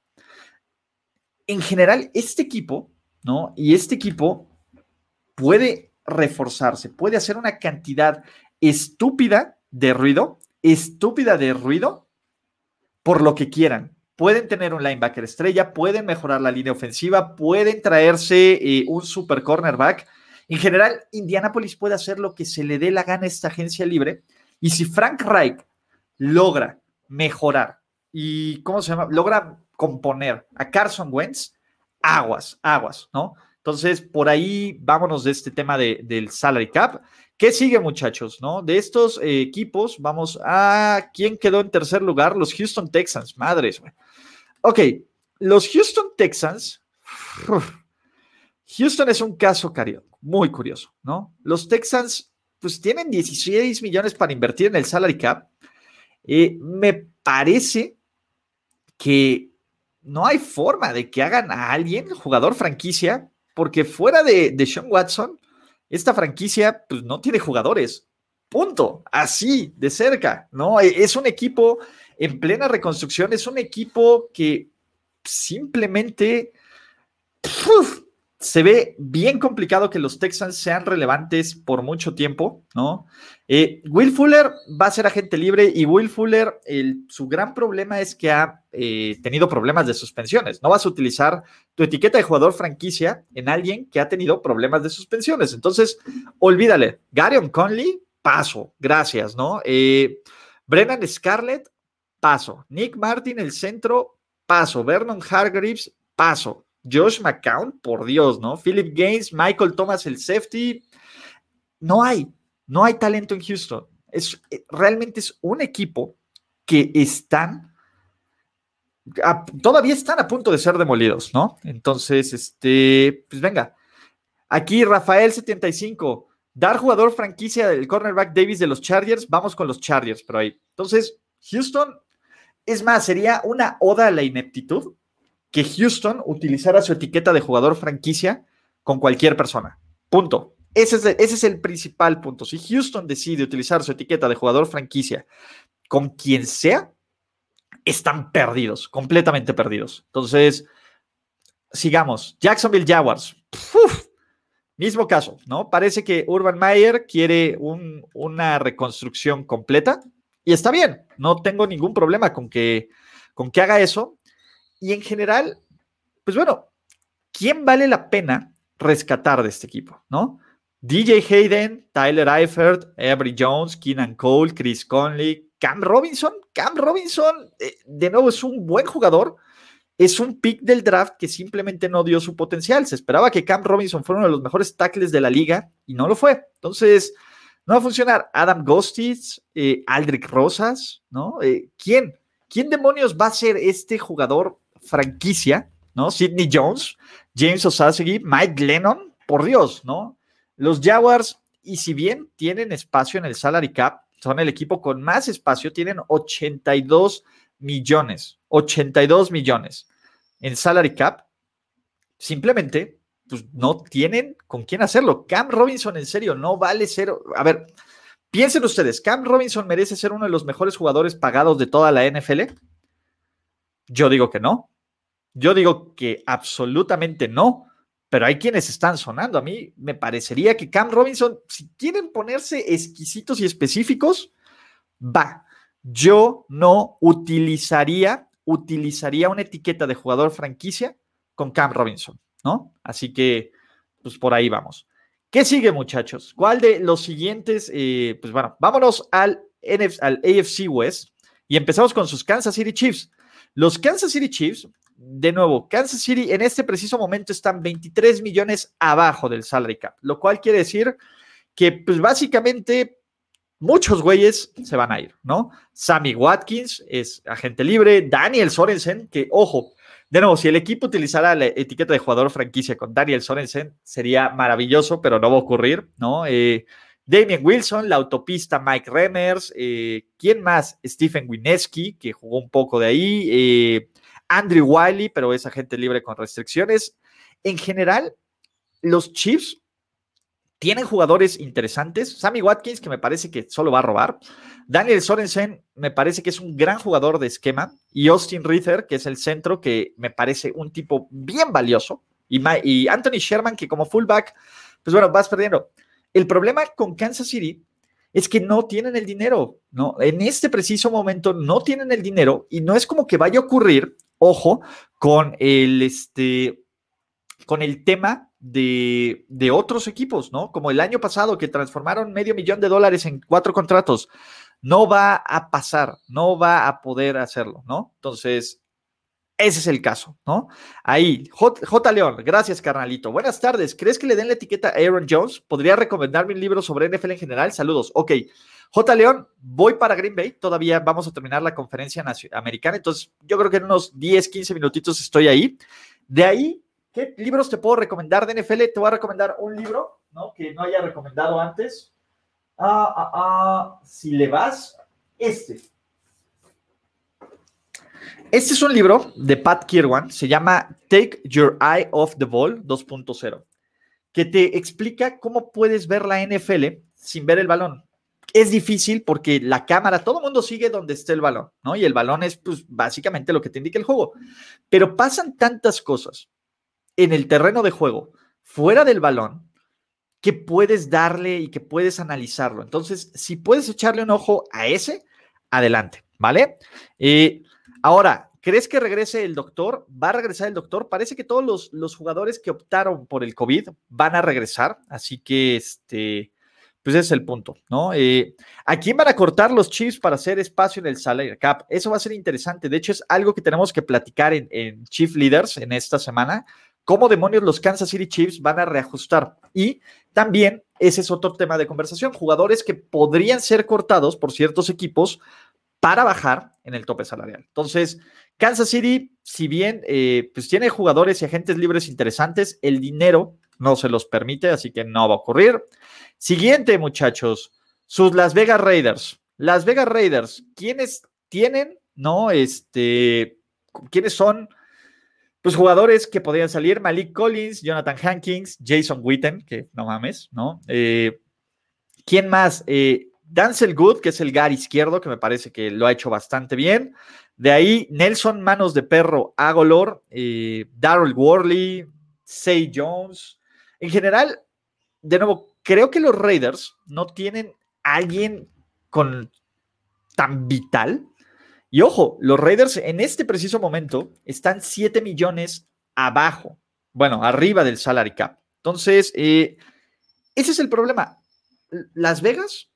en general, este equipo, ¿no? Y este equipo puede reforzarse, puede hacer una cantidad estúpida de ruido, estúpida de ruido, por lo que quieran. Pueden tener un linebacker estrella, pueden mejorar la línea ofensiva, pueden traerse eh, un super cornerback. En general, Indianapolis puede hacer lo que se le dé la gana a esta agencia libre. Y si Frank Reich logra mejorar y, ¿cómo se llama? Logra componer a Carson Wentz, aguas, aguas, ¿no? Entonces, por ahí vámonos de este tema de, del salary cap. ¿Qué sigue, muchachos? ¿No? De estos eh, equipos, vamos a... ¿Quién quedó en tercer lugar? Los Houston Texans. Madres, güey. Ok, los Houston Texans... Uf, Houston es un caso muy curioso, ¿no? Los Texans, pues, tienen dieciséis millones para invertir en el salary cap. Eh, me parece que no hay forma de que hagan a alguien jugador franquicia, porque fuera de, de Sean Watson, esta franquicia pues no tiene jugadores, punto, así, de cerca, ¿no? Es un equipo en plena reconstrucción, es un equipo que simplemente uf, se ve bien complicado que los Texans sean relevantes por mucho tiempo, ¿no? Eh, Will Fuller va a ser agente libre y Will Fuller, el, su gran problema es que ha eh, tenido problemas de suspensiones. No vas a utilizar tu etiqueta de jugador franquicia en alguien que ha tenido problemas de suspensiones. Entonces, olvídale. Garion Conley, paso, gracias, ¿no? Eh, Brennan Scarlett, paso. Nick Martin, el centro, paso. Vernon Hargreaves, paso. Josh McCown, por Dios, ¿no? Philip Gaines, Michael Thomas, el safety. No hay, no hay talento en Houston. Es, realmente es un equipo que están, a, todavía están a punto de ser demolidos, ¿no? Entonces, este, pues venga. Aquí Rafael setenta y cinco, dar jugador franquicia del cornerback Davis de los Chargers, vamos con los Chargers, pero ahí. Entonces, Houston, es más, sería una oda a la ineptitud que Houston utilizara su etiqueta de jugador franquicia con cualquier persona. Punto. Ese es, el, ese es el principal punto. Si Houston decide utilizar su etiqueta de jugador franquicia con quien sea, están perdidos, completamente perdidos. Entonces, sigamos. Jacksonville Jaguars. Uf, mismo caso, ¿no? Parece que Urban Meyer quiere un, una reconstrucción completa y está bien. No tengo ningún problema con que, con que haga eso. Y en general, pues bueno, ¿quién vale la pena rescatar de este equipo, no? D J Hayden, Tyler Eifert, Avery Jones, Keenan Cole, Chris Conley, Cam Robinson. Cam Robinson, eh, de nuevo, es un buen jugador. Es un pick del draft que simplemente no dio su potencial. Se esperaba que Cam Robinson fuera uno de los mejores tackles de la liga y no lo fue. Entonces, no va a funcionar. Adam Gostitz, eh, Aldrick Rosas, ¿no? Eh, ¿Quién? ¿Quién demonios va a ser este jugador franquicia, ¿no? Sidney Jones, James Osasegi, Mike Lennon, por Dios, ¿no? Los Jaguars, y si bien tienen espacio en el salary cap, son el equipo con más espacio, tienen ochenta y dos millones, ochenta y dos millones en salary cap, simplemente pues, no tienen con quién hacerlo. Cam Robinson, en serio, no vale ser, a ver, piensen ustedes, ¿Cam Robinson merece ser uno de los mejores jugadores pagados de toda la N F L? Yo digo que no. Yo digo que absolutamente no, pero hay quienes están sonando. A mí me parecería que Cam Robinson, si quieren ponerse exquisitos y específicos, va. yo no utilizaría, utilizaría una etiqueta de jugador franquicia con Cam Robinson, ¿no? Así que, pues por ahí vamos. ¿Qué sigue, muchachos? ¿Cuál de los siguientes? Eh, pues bueno, vámonos al, N F, al A F C West y empezamos con sus Kansas City Chiefs. Los Kansas City Chiefs, de nuevo, Kansas City en este preciso momento están veintitrés millones abajo del salary cap, lo cual quiere decir que, pues básicamente, muchos güeyes se van a ir, ¿no? Sammy Watkins es agente libre, Daniel Sorensen, que, ojo, de nuevo, si el equipo utilizara la etiqueta de jugador franquicia con Daniel Sorensen, sería maravilloso, pero no va a ocurrir, ¿no? Eh, Damien Wilson, la autopista Mike Remmers, eh, ¿quién más? Stephen Wineski, que jugó un poco de ahí, eh, Andrew Wiley, pero es agente libre con restricciones. En general, los Chiefs tienen jugadores interesantes. Sammy Watkins, que me parece que solo va a robar. Daniel Sorensen, me parece que es un gran jugador de esquema. Y Austin Reuther, que es el centro, que me parece un tipo bien valioso. Y, y Anthony Sherman, que como fullback, pues bueno, vas perdiendo. El problema con Kansas City es que no tienen el dinero, ¿no? En este preciso momento no tienen el dinero y no es como que vaya a ocurrir, ojo, con el, este, con el tema de, de otros equipos, ¿no? Como el año pasado que transformaron medio millón de dólares en cuatro contratos. No va a pasar, no va a poder hacerlo, ¿no? Entonces, ese es el caso, ¿no? Ahí, J, J. León, gracias, carnalito. Buenas tardes. ¿Crees que le den la etiqueta a Aaron Jones? ¿Podría recomendarme un libro sobre N F L en general? Saludos. Ok. J. León, voy para Green Bay. Todavía vamos a terminar la conferencia americana. Entonces, yo creo que en unos diez, quince minutitos estoy ahí. De ahí, ¿qué libros te puedo recomendar de N F L? Te voy a recomendar un libro, ¿no? Que no haya recomendado antes. Ah, ah, ah. Si le vas, este. Este es un libro de Pat Kirwan, se llama Take Your Eye Off the Ball dos punto cero, que te explica cómo puedes ver la N F L sin ver el balón. Es difícil porque la cámara, todo el mundo sigue donde esté el balón, ¿no? Y el balón es, pues, básicamente lo que te indica el juego. Pero pasan tantas cosas en el terreno de juego, fuera del balón, que puedes darle y que puedes analizarlo. Entonces, si puedes echarle un ojo a ese, adelante, ¿vale? Eh, ahora, ¿crees que regrese el doctor? ¿Va a regresar el doctor? Parece que todos los, los jugadores que optaron por el COVID van a regresar, así que, este, pues ese es el punto, ¿no? Eh, ¿A quién van a cortar los Chiefs para hacer espacio en el salary cap? Eso va a ser interesante. De hecho, es algo que tenemos que platicar en, en Chief Leaders en esta semana. ¿Cómo demonios los Kansas City Chiefs van a reajustar? Y también ese es otro tema de conversación. Jugadores que podrían ser cortados por ciertos equipos para bajar en el tope salarial. Entonces, Kansas City, si bien eh, pues tiene jugadores y agentes libres interesantes, el dinero no se los permite, así que no va a ocurrir. Siguiente, muchachos, sus Las Vegas Raiders. Las Vegas Raiders, ¿quiénes tienen? No, este, ¿quiénes son? Pues jugadores que podrían salir: Malik Collins, Jonathan Hankins, Jason Witten, que no mames, ¿no? Eh, ¿Quién más? Eh, Denzel Good, que es el guard izquierdo, que me parece que lo ha hecho bastante bien. De ahí, Nelson Manos de Perro Agolor, eh, Darryl Worley, Zay Jones. En general, de nuevo, creo que los Raiders no tienen a alguien con tan vital. Y ojo, los Raiders en este preciso momento están siete millones abajo, bueno, arriba del salary cap. Entonces, eh, ese es el problema. Las Vegas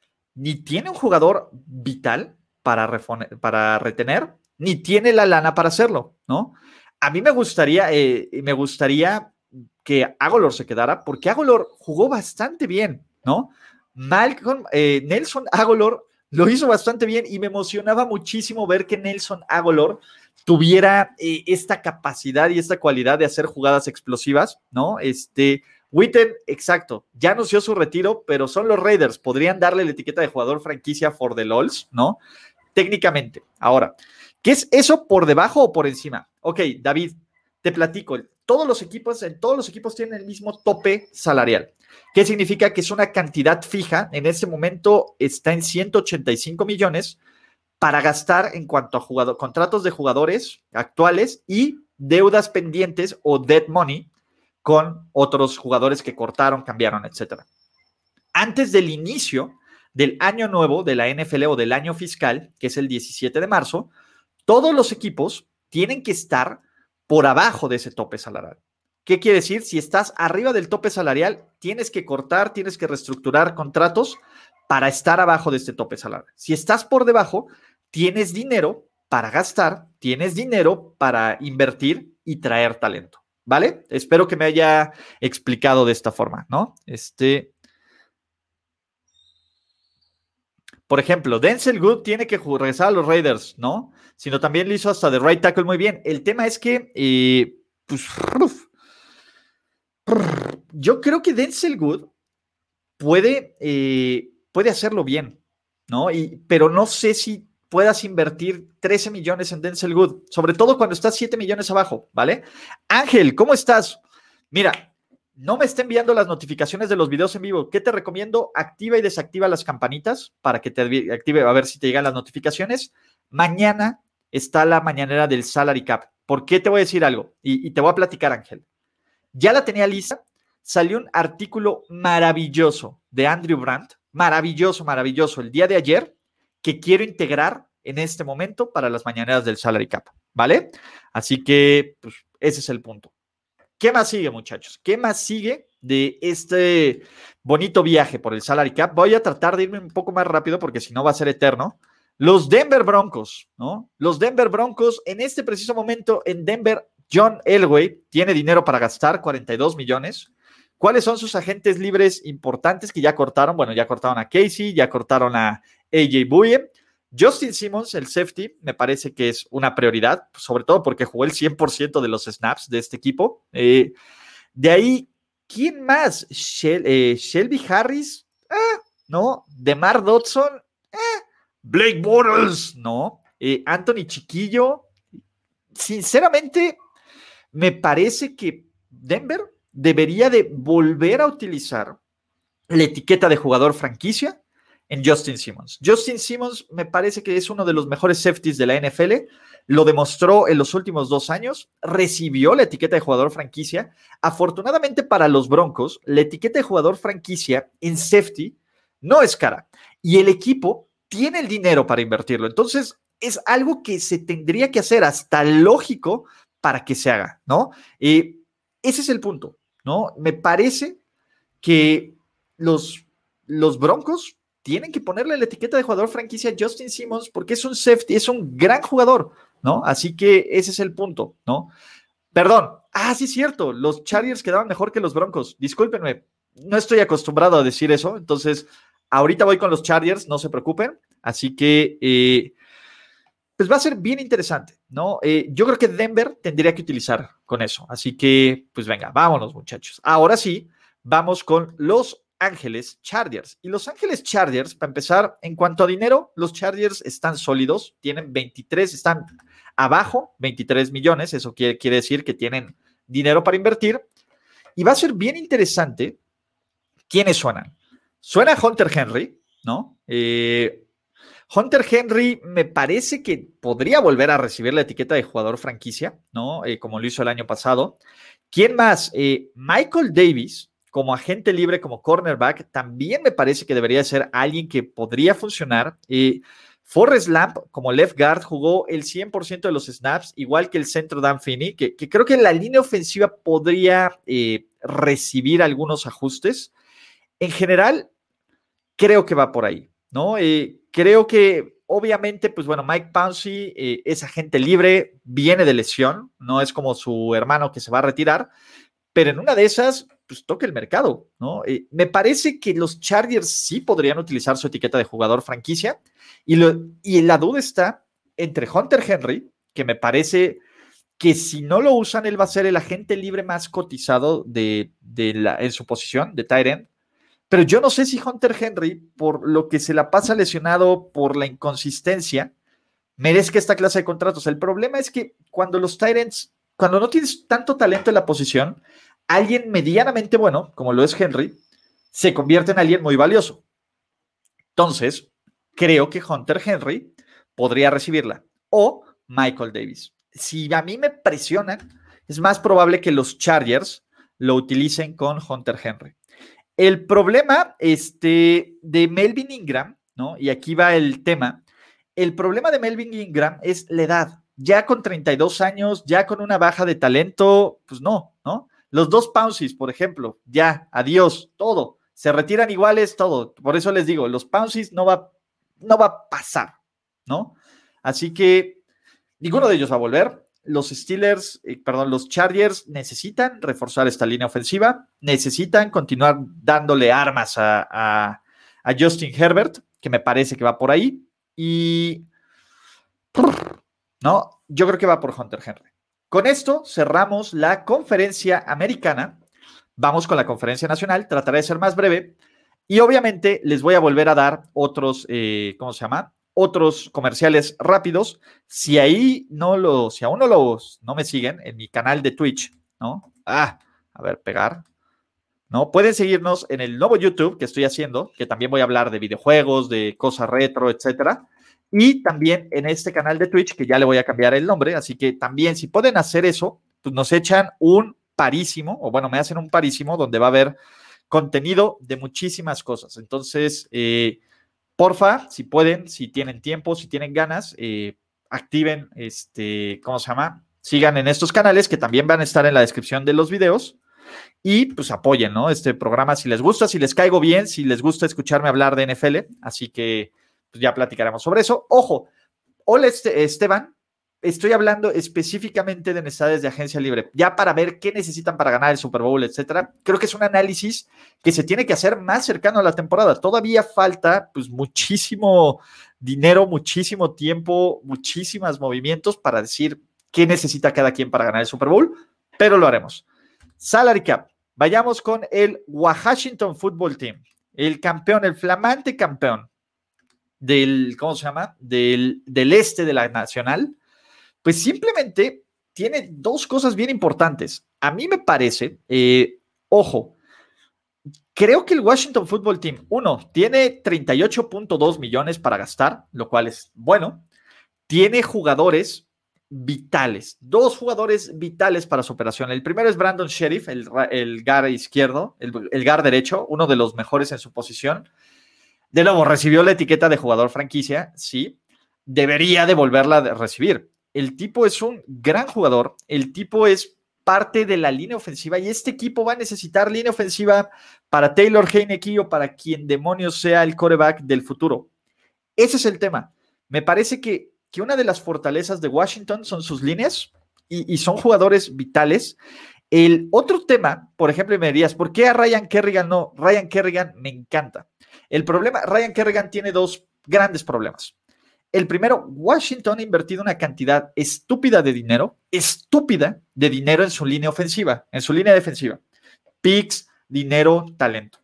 ni tiene un jugador vital para, refone- para retener, ni tiene la lana para hacerlo, ¿no? A mí me gustaría, eh, me gustaría que Agolor se quedara, porque Agolor jugó bastante bien, ¿no? Malcolm, eh, Nelson Agolor lo hizo bastante bien y me emocionaba muchísimo ver que Nelson Agolor tuviera eh, esta capacidad y esta cualidad de hacer jugadas explosivas, ¿no? Este, Witten, exacto, ya anunció su retiro, pero son los Raiders, podrían darle la etiqueta de jugador franquicia for the lols, ¿no? Técnicamente. Ahora, ¿qué es eso por debajo o por encima? Ok, David, te platico, todos los equipos, en todos los equipos tienen el mismo tope salarial. ¿Qué significa? Que es una cantidad fija. En este momento está en ciento ochenta y cinco millones para gastar en cuanto a jugador, contratos de jugadores actuales y deudas pendientes o dead money con otros jugadores que cortaron, cambiaron, etcétera. Antes del inicio del año nuevo de la N F L o del año fiscal, que es el diecisiete de marzo, todos los equipos tienen que estar por abajo de ese tope salarial. ¿Qué quiere decir? Si estás arriba del tope salarial, tienes que cortar, tienes que reestructurar contratos para estar abajo de este tope salarial. Si estás por debajo, tienes dinero para gastar, tienes dinero para invertir y traer talento, ¿vale? Espero que me haya explicado de esta forma, ¿no? Este... Por ejemplo, Denzel Good tiene que regresar a los Raiders, ¿no? Sino también lo hizo hasta de right tackle muy bien. El tema es que, eh, pues, yo creo que Denzel Good puede, eh, puede hacerlo bien, ¿no? Y, pero no sé si puedas invertir trece millones en Denzel Good, sobre todo cuando estás siete millones abajo, ¿vale? Ángel, ¿cómo estás? Mira, no me esté enviando las notificaciones de los videos en vivo. ¿Qué te recomiendo? Activa y desactiva las campanitas para que te active, a ver si te llegan las notificaciones. Mañana está la mañanera del Salary Cap. ¿Por qué te voy a decir algo? Y, y te voy a platicar, Ángel. Ya la tenía lista. Salió un artículo maravilloso de Andrew Brandt. Maravilloso, maravilloso. El día de ayer, que quiero integrar en este momento para las mañaneras del Salary Cap. ¿Vale? Así que, pues, ese es el punto. ¿Qué más sigue, muchachos? ¿Qué más sigue de este bonito viaje por el Salary Cap? Voy a tratar de irme un poco más rápido porque si no va a ser eterno. Los Denver Broncos, ¿no? Los Denver Broncos, en este preciso momento en Denver, John Elway tiene dinero para gastar, cuarenta y dos millones. ¿Cuáles son sus agentes libres importantes que ya cortaron? Bueno, ya cortaron a Casey, ya cortaron a A J Bouye. Justin Simmons, el safety, me parece que es una prioridad, sobre todo porque jugó el cien por ciento de los snaps de este equipo. Eh, de ahí, ¿quién más? Shel, eh, Shelby Harris, eh, ¿no? DeMar Dodson, eh, Blake Bortles, ¿no? Eh, Anthony Chiquillo. Sinceramente, me parece que Denver debería de volver a utilizar la etiqueta de jugador franquicia en Justin Simmons. Justin Simmons me parece que es uno de los mejores safeties de la N F L, lo demostró en los últimos dos años, recibió la etiqueta de jugador franquicia. Afortunadamente para los Broncos, la etiqueta de jugador franquicia en safety no es cara y el equipo tiene el dinero para invertirlo. Entonces, es algo que se tendría que hacer, hasta lógico, para que se haga, ¿no? Eh, ese es el punto, ¿no? Me parece que los, los Broncos tienen que ponerle la etiqueta de jugador franquicia a Justin Simmons porque es un safety, es un gran jugador, ¿no? Así que ese es el punto, ¿no? Perdón, ah, sí es cierto, los Chargers quedaban mejor que los Broncos, discúlpenme, no estoy acostumbrado a decir eso, entonces ahorita voy con los Chargers, no se preocupen, así que eh, pues va a ser bien interesante, ¿no? Eh, yo creo que Denver tendría que utilizar con eso, así que pues venga, vámonos muchachos, ahora sí, vamos con los Ángeles Chargers. Y los Ángeles Chargers, para empezar, en cuanto a dinero, los Chargers están sólidos, tienen veintitrés, están abajo, veintitrés millones, eso quiere, quiere decir que tienen dinero para invertir. Y va a ser bien interesante quiénes suenan. Suena Hunter Henry, ¿no? Eh, Hunter Henry me parece que podría volver a recibir la etiqueta de jugador franquicia, ¿no? Eh, como lo hizo el año pasado. ¿Quién más? Eh, Michael Davis, como agente libre, como cornerback, también me parece que debería ser alguien que podría funcionar. Eh, Forrest Lamp, como left guard, jugó el cien por ciento de los snaps, igual que el centro Dan Finney, que, que creo que la línea ofensiva podría eh, recibir algunos ajustes. En general, creo que va por ahí, ¿no? Eh, creo que, obviamente, pues bueno, Mike Pouncey eh, es agente libre, viene de lesión, no es como su hermano que se va a retirar, pero en una de esas, pues toca el mercado, ¿no? Eh, me parece que los Chargers sí podrían utilizar su etiqueta de jugador franquicia y, lo, y la duda está entre Hunter Henry, que me parece que si no lo usan, él va a ser el agente libre más cotizado de, de la, en su posición de tight end, pero yo no sé si Hunter Henry, por lo que se la pasa lesionado, por la inconsistencia, merezca esta clase de contratos. El problema es que cuando los tight ends, cuando no tienes tanto talento en la posición, alguien medianamente bueno, como lo es Henry, se convierte en alguien muy valioso. Entonces, creo que Hunter Henry podría recibirla. O Michael Davis. Si a mí me presionan, es más probable que los Chargers lo utilicen con Hunter Henry. El problema este, de Melvin Ingram, ¿no? Y aquí va el tema. El problema de Melvin Ingram es la edad. Ya con treinta y dos años, ya con una baja de talento, pues no, ¿no? Los dos Pounceys, por ejemplo, ya, adiós, todo. Se retiran iguales, todo. Por eso les digo, los Pounceys no va, no va a pasar, ¿no? Así que ninguno de ellos va a volver. Los Steelers, eh, perdón, los Chargers necesitan reforzar esta línea ofensiva, necesitan continuar dándole armas a, a, a Justin Herbert, que me parece que va por ahí, y no, yo creo que va por Hunter Henry. Con esto cerramos la conferencia americana, vamos con la conferencia nacional, trataré de ser más breve, y obviamente les voy a volver a dar otros, eh, ¿cómo se llama? Otros comerciales rápidos. Si ahí no lo, si aún no los, no me siguen en mi canal de Twitch, ¿no? Ah, a ver, pegar. ¿No? Pueden seguirnos en el nuevo YouTube que estoy haciendo, que también voy a hablar de videojuegos, de cosas retro, etcétera. Y también en este canal de Twitch, que ya le voy a cambiar el nombre. Así que también, si pueden hacer eso, pues nos echan un parísimo, o bueno, me hacen un parísimo donde va a haber contenido de muchísimas cosas. Entonces, eh, porfa, si pueden, si tienen tiempo, si tienen ganas, eh, activen, este, ¿cómo se llama? Sigan en estos canales que también van a estar en la descripción de los videos y pues apoyen, ¿no? Este programa si les gusta, si les caigo bien, si les gusta escucharme hablar de N F L, así que pues ya platicaremos sobre eso. Ojo, hola este, Esteban, estoy hablando específicamente de necesidades de agencia libre, ya para ver qué necesitan para ganar el Super Bowl, etcétera. Creo que es un análisis que se tiene que hacer más cercano a la temporada. Todavía falta, pues, muchísimo dinero, muchísimo tiempo, muchísimos movimientos para decir qué necesita cada quien para ganar el Super Bowl, pero lo haremos. Salary cap. Vayamos con el Washington Football Team, el campeón, el flamante campeón del, ¿cómo se llama? Del, del este de la nacional. Pues simplemente tiene dos cosas bien importantes. A mí me parece, eh, ojo, creo que el Washington Football Team, uno, tiene treinta y ocho punto dos millones para gastar, lo cual es bueno. Tiene jugadores vitales, dos jugadores vitales para su operación. El primero es Brandon Sheriff, el, el guard izquierdo, el, el guard derecho, uno de los mejores en su posición. De nuevo, recibió la etiqueta de jugador franquicia, sí. Debería de volverla a recibir. El tipo es un gran jugador, el tipo es parte de la línea ofensiva y este equipo va a necesitar línea ofensiva para Taylor Heinicke o para quien demonios sea el quarterback del futuro. Ese es el tema. Me parece que, que una de las fortalezas de Washington son sus líneas y, y son jugadores vitales. El otro tema, por ejemplo, me dirías, ¿por qué a Ryan Kerrigan no? Ryan Kerrigan me encanta. El problema, Ryan Kerrigan tiene dos grandes problemas. El primero, Washington ha invertido una cantidad estúpida de dinero, estúpida de dinero en su línea ofensiva, en su línea defensiva. Picks, dinero, talento.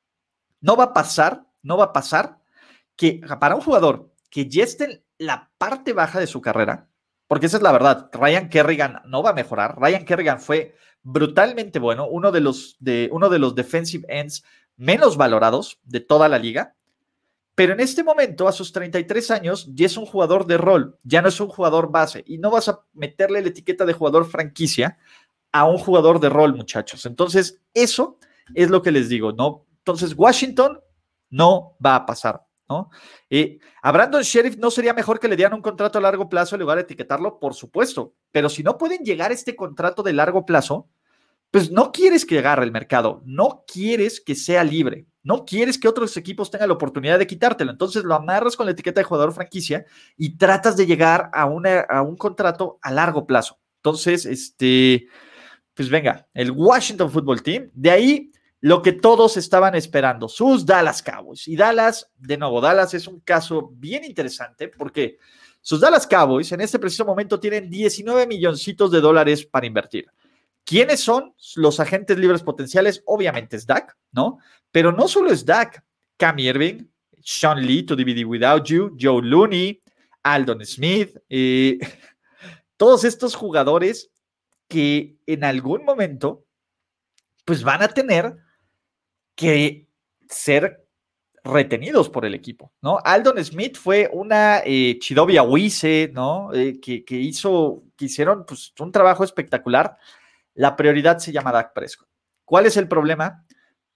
No va a pasar, no va a pasar que para un jugador que ya esté en la parte baja de su carrera, porque esa es la verdad, Ryan Kerrigan no va a mejorar. Ryan Kerrigan fue brutalmente bueno, uno de los, de, uno de los defensive ends menos valorados de toda la liga. Pero en este momento, a sus treinta y tres años, ya es un jugador de rol, ya no es un jugador base. Y no vas a meterle la etiqueta de jugador franquicia a un jugador de rol, muchachos. Entonces, eso es lo que les digo, ¿no? Entonces, Washington no va a pasar, ¿no? Eh, a Brandon Sheriff no sería mejor que le dieran un contrato a largo plazo en lugar de etiquetarlo, por supuesto. Pero si no pueden llegar a este contrato de largo plazo, pues no quieres que agarre el mercado, no quieres que sea libre, no quieres que otros equipos tengan la oportunidad de quitártelo. Entonces lo amarras con la etiqueta de jugador franquicia y tratas de llegar a, una, a un contrato a largo plazo. Entonces, este, pues venga, el Washington Football Team, de ahí lo que todos estaban esperando, sus Dallas Cowboys. Y Dallas, de nuevo, Dallas es un caso bien interesante porque sus Dallas Cowboys en este preciso momento tienen diecinueve milloncitos de dólares para invertir. ¿Quiénes son los agentes libres potenciales? Obviamente es Dak, ¿no? Pero no solo es Dak, Cam Irving, Sean Lee, To D B D Without You, Joe Looney, Aldon Smith, eh, todos estos jugadores que en algún momento pues van a tener que ser retenidos por el equipo, ¿no? Aldon Smith fue una eh, Chidobe Awuzie, ¿no? Eh, que, que hizo, que hicieron pues, un trabajo espectacular. La prioridad se llama Dak Prescott. ¿Cuál es el problema?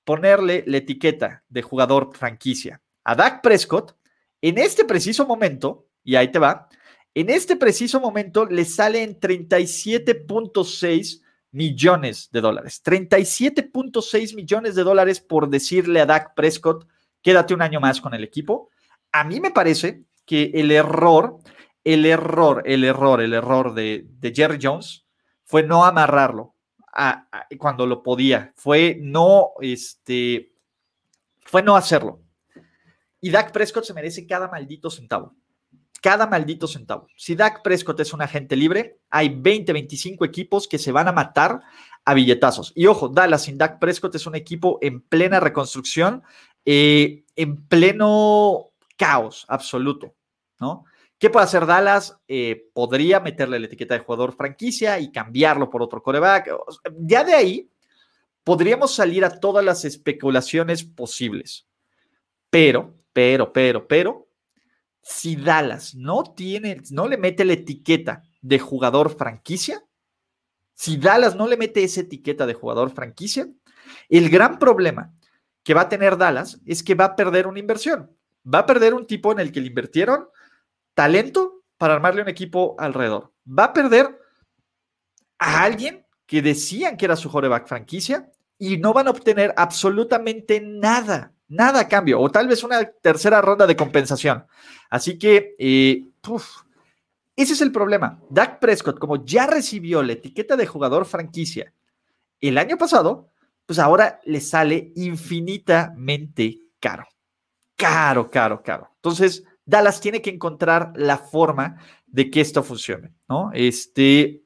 ponerle la etiqueta de jugador franquicia a Dak Prescott, en este preciso momento, y ahí te va, en este preciso momento le sale en treinta y siete punto seis millones de dólares. treinta y siete punto seis millones de dólares por decirle a Dak Prescott, quédate un año más con el equipo. A mí me parece que el error, el error, el error, el error de, de Jerry Jones fue no amarrarlo a, a, cuando lo podía. Fue no, este, fue no hacerlo. Y Dak Prescott se merece cada maldito centavo. Cada maldito centavo. Si Dak Prescott es un agente libre, hay veinte, veinticinco equipos que se van a matar a billetazos. Y ojo, Dallas sin Dak Prescott es un equipo en plena reconstrucción, eh, en pleno caos absoluto, ¿no? ¿Qué puede hacer Dallas? Eh, podría meterle la etiqueta de jugador franquicia y cambiarlo por otro quarterback. Ya de ahí podríamos salir a todas las especulaciones posibles. Pero, pero, pero, pero, si Dallas no tiene, no le mete la etiqueta de jugador franquicia, si Dallas no le mete esa etiqueta de jugador franquicia, el gran problema que va a tener Dallas es que va a perder una inversión. Va a perder un tipo en el que le invirtieron talento para armarle un equipo alrededor. Va a perder a alguien que decían que era su quarterback franquicia y no van a obtener absolutamente nada, nada a cambio, o tal vez una tercera ronda de compensación. Así que, eh, uf, ese es el problema. Dak Prescott, como ya recibió la etiqueta de jugador franquicia el año pasado, pues ahora le sale infinitamente caro. Caro, caro, caro. Entonces, Dallas tiene que encontrar la forma de que esto funcione, ¿no? Este,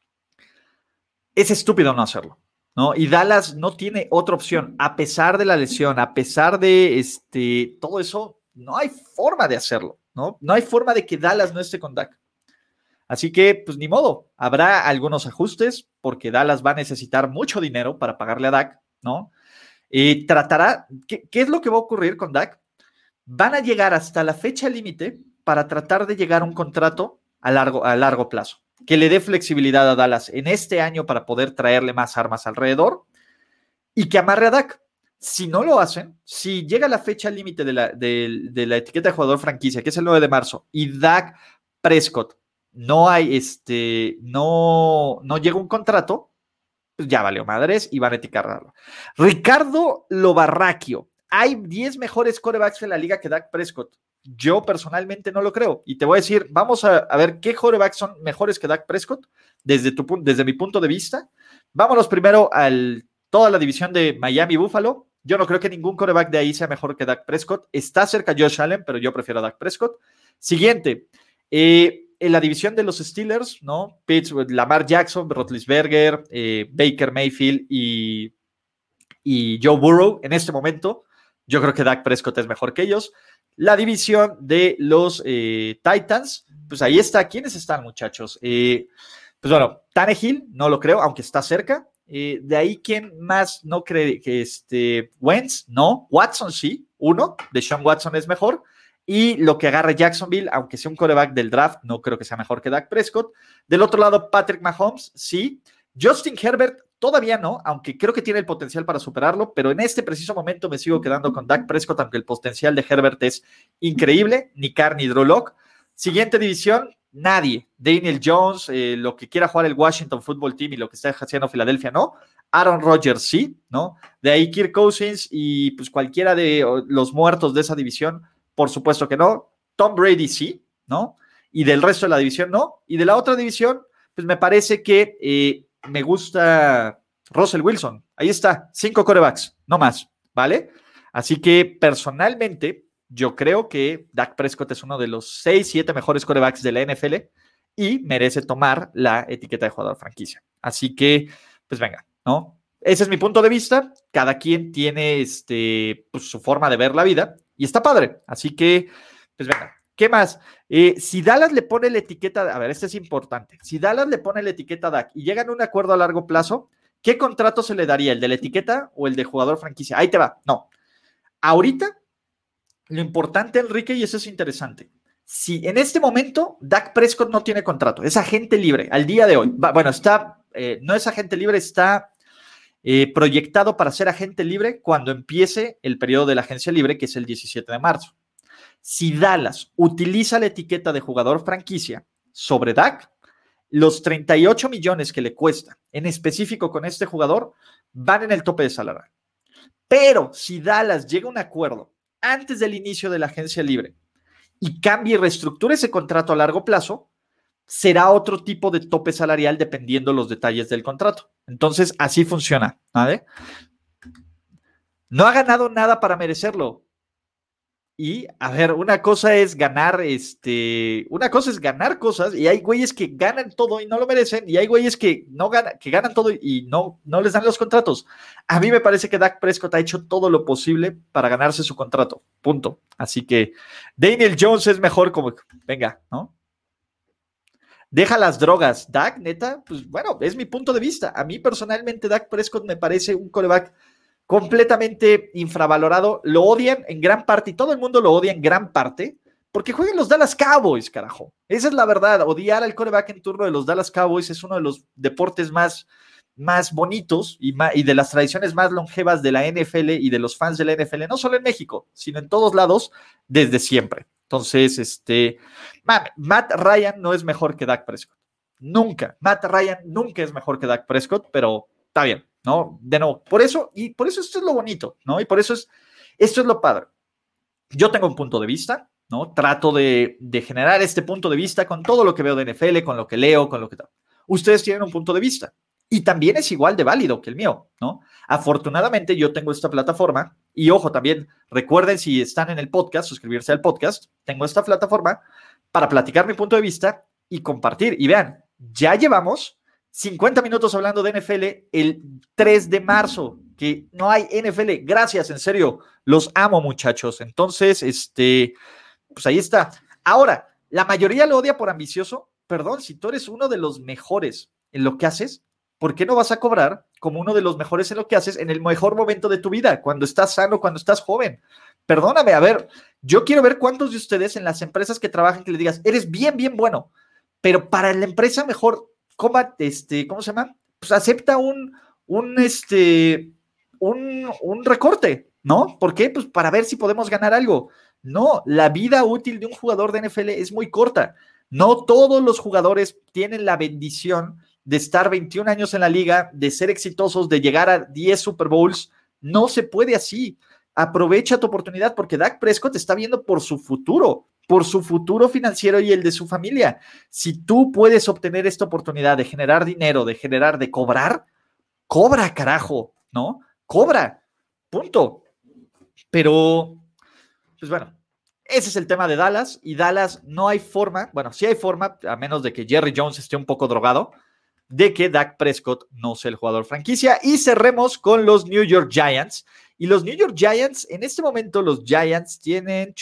es estúpido no hacerlo, ¿no? Y Dallas no tiene otra opción, a pesar de la lesión, a pesar de este, todo eso, no hay forma de hacerlo, ¿no? No hay forma de que Dallas no esté con Dak. Así que, pues ni modo, habrá algunos ajustes porque Dallas va a necesitar mucho dinero para pagarle a Dak, ¿no? Y tratará, ¿qué, qué es lo que va a ocurrir con Dak? Van a llegar hasta la fecha límite para tratar de llegar a un contrato a largo, a largo plazo, que le dé flexibilidad a Dallas en este año para poder traerle más armas alrededor y que amarre a Dak. Si no lo hacen, si llega la fecha límite de la, de, de la etiqueta de jugador franquicia, que es el nueve de marzo, y Dak Prescott no hay, este, no, no llega un contrato, pues ya valió madres y van a etiquetarlo. Ricardo Lobarraquio. Hay diez mejores quarterbacks en la liga que Dak Prescott. Yo personalmente no lo creo. Y te voy a decir, vamos a, a ver qué quarterbacks son mejores que Dak Prescott desde, tu, desde mi punto de vista. Vámonos primero a toda la división de Miami-Buffalo. Yo no creo que ningún quarterback de ahí sea mejor que Dak Prescott. Está cerca Josh Allen, pero yo prefiero a Dak Prescott. Siguiente, eh, en la división de los Steelers, ¿no? Pittsburgh, Lamar Jackson, Roethlisberger, eh, Baker Mayfield y, y Joe Burrow en este momento. Yo creo que Dak Prescott es mejor que ellos. La división de los eh, Titans, pues ahí está. ¿Quiénes están, muchachos? Eh, pues bueno, Tannehill, no lo creo, aunque está cerca. Eh, de ahí, ¿quién más no cree que este Wentz? No. Watson sí, uno. Deshaun Watson es mejor. Y lo que agarre Jacksonville, aunque sea un quarterback del draft, no creo que sea mejor que Dak Prescott. Del otro lado, Patrick Mahomes, sí. Justin Herbert, todavía no, aunque creo que tiene el potencial para superarlo, pero en este preciso momento me sigo quedando con Dak Prescott, aunque el potencial de Herbert es increíble, ni Carr ni Drew Lock. Siguiente división, nadie. Daniel Jones, eh, lo que quiera jugar el Washington Football Team y lo que está haciendo Filadelfia, no. Aaron Rodgers, sí, ¿no? De ahí Kirk Cousins y pues cualquiera de los muertos de esa división, por supuesto que no. Tom Brady, sí, ¿no? Y del resto de la división, no. Y de la otra división, pues me parece que eh, me gusta Russell Wilson. Ahí está, cinco quarterbacks, no más, ¿vale? Así que personalmente yo creo que Dak Prescott es uno de los seis, siete mejores quarterbacks de la N F L y merece tomar la etiqueta de jugador franquicia. Así que, pues venga, ¿no? Ese es mi punto de vista. Cada quien tiene este, pues, su forma de ver la vida y está padre. Así que, pues venga. ¿Qué más? Eh, si Dallas le pone la etiqueta, a ver, este es importante. Si Dallas le pone la etiqueta a Dak y llegan a un acuerdo a largo plazo, ¿qué contrato se le daría? ¿El de la etiqueta o el de jugador franquicia? Ahí te va. No. Ahorita, lo importante, Enrique, y eso es interesante. Si en este momento Dak Prescott no tiene contrato, es agente libre al día de hoy. Va, bueno, está, eh, no es agente libre, está eh, proyectado para ser agente libre cuando empiece el periodo de la agencia libre, que es el diecisiete de marzo. Si Dallas utiliza la etiqueta de jugador franquicia sobre Dak, los treinta y ocho millones que le cuesta, en específico con este jugador, van en el tope de salario. Pero si Dallas llega a un acuerdo antes del inicio de la agencia libre y cambie y reestructure ese contrato a largo plazo, será otro tipo de tope salarial dependiendo los detalles del contrato. Entonces, así funciona, ¿vale? No ha ganado nada para merecerlo. Y, a ver, una cosa es ganar, este, una cosa es ganar cosas, y hay güeyes que ganan todo y no lo merecen, y hay güeyes que no ganan, que ganan todo y no, no les dan los contratos. A mí me parece que Dak Prescott ha hecho todo lo posible para ganarse su contrato, punto. Así que Daniel Jones es mejor como, venga, ¿no? Deja las drogas. Dak, neta, pues bueno, es mi punto de vista. A mí personalmente Dak Prescott me parece un quarterback completamente infravalorado, lo odian en gran parte y todo el mundo lo odia en gran parte porque juegan los Dallas Cowboys, carajo. Esa es la verdad. Odiar al quarterback en turno de los Dallas Cowboys es uno de los deportes más, más bonitos y, más, y de las tradiciones más longevas de la N F L y de los fans de la N F L, no solo en México, sino en todos lados desde siempre. Entonces, este, Matt Ryan no es mejor que Dak Prescott. Nunca. Matt Ryan nunca es mejor que Dak Prescott, pero está bien. ¿No? De nuevo, por eso, y por eso esto es lo bonito, ¿no? Y por eso es, esto es lo padre. Yo tengo un punto de vista, ¿no? Trato de, de generar este punto de vista con todo lo que veo de N F L, con lo que leo, con lo que tal. Ustedes tienen un punto de vista y también es igual de válido que el mío, ¿no? Afortunadamente yo tengo esta plataforma y ojo, también recuerden si están en el podcast, suscribirse al podcast, tengo esta plataforma para platicar mi punto de vista y compartir. Y vean, ya llevamos cincuenta minutos hablando de N F L el tres de marzo, que no hay N F L. Gracias, en serio, los amo, muchachos. Entonces, este, pues ahí está. Ahora, la mayoría lo odia por ambicioso. Perdón, si tú eres uno de los mejores en lo que haces, ¿por qué no vas a cobrar como uno de los mejores en lo que haces en el mejor momento de tu vida? Cuando estás sano, cuando estás joven. Perdóname, a ver, yo quiero ver cuántos de ustedes en las empresas que trabajan que les digas, eres bien, bien bueno, pero para la empresa mejor, ¿cómo, este, ¿cómo se llama? Pues acepta un, un, este, un, un recorte, ¿no? ¿Por qué? Pues para ver si podemos ganar algo. No, la vida útil de un jugador de N F L es muy corta. No todos los jugadores tienen la bendición de estar veintiún años en la liga, de ser exitosos, de llegar a diez Super Bowls. No se puede así. Aprovecha tu oportunidad porque Dak Prescott está viendo por su futuro, por su futuro financiero y el de su familia. Si tú puedes obtener esta oportunidad de generar dinero, de generar, de cobrar, cobra, carajo, ¿no? Cobra, punto. Pero, pues bueno, ese es el tema de Dallas, y Dallas no hay forma, bueno, sí hay forma, a menos de que Jerry Jones esté un poco drogado, de que Dak Prescott no sea el jugador franquicia. Y cerremos con los New York Giants. Y los New York Giants, en este momento los Giants tienen...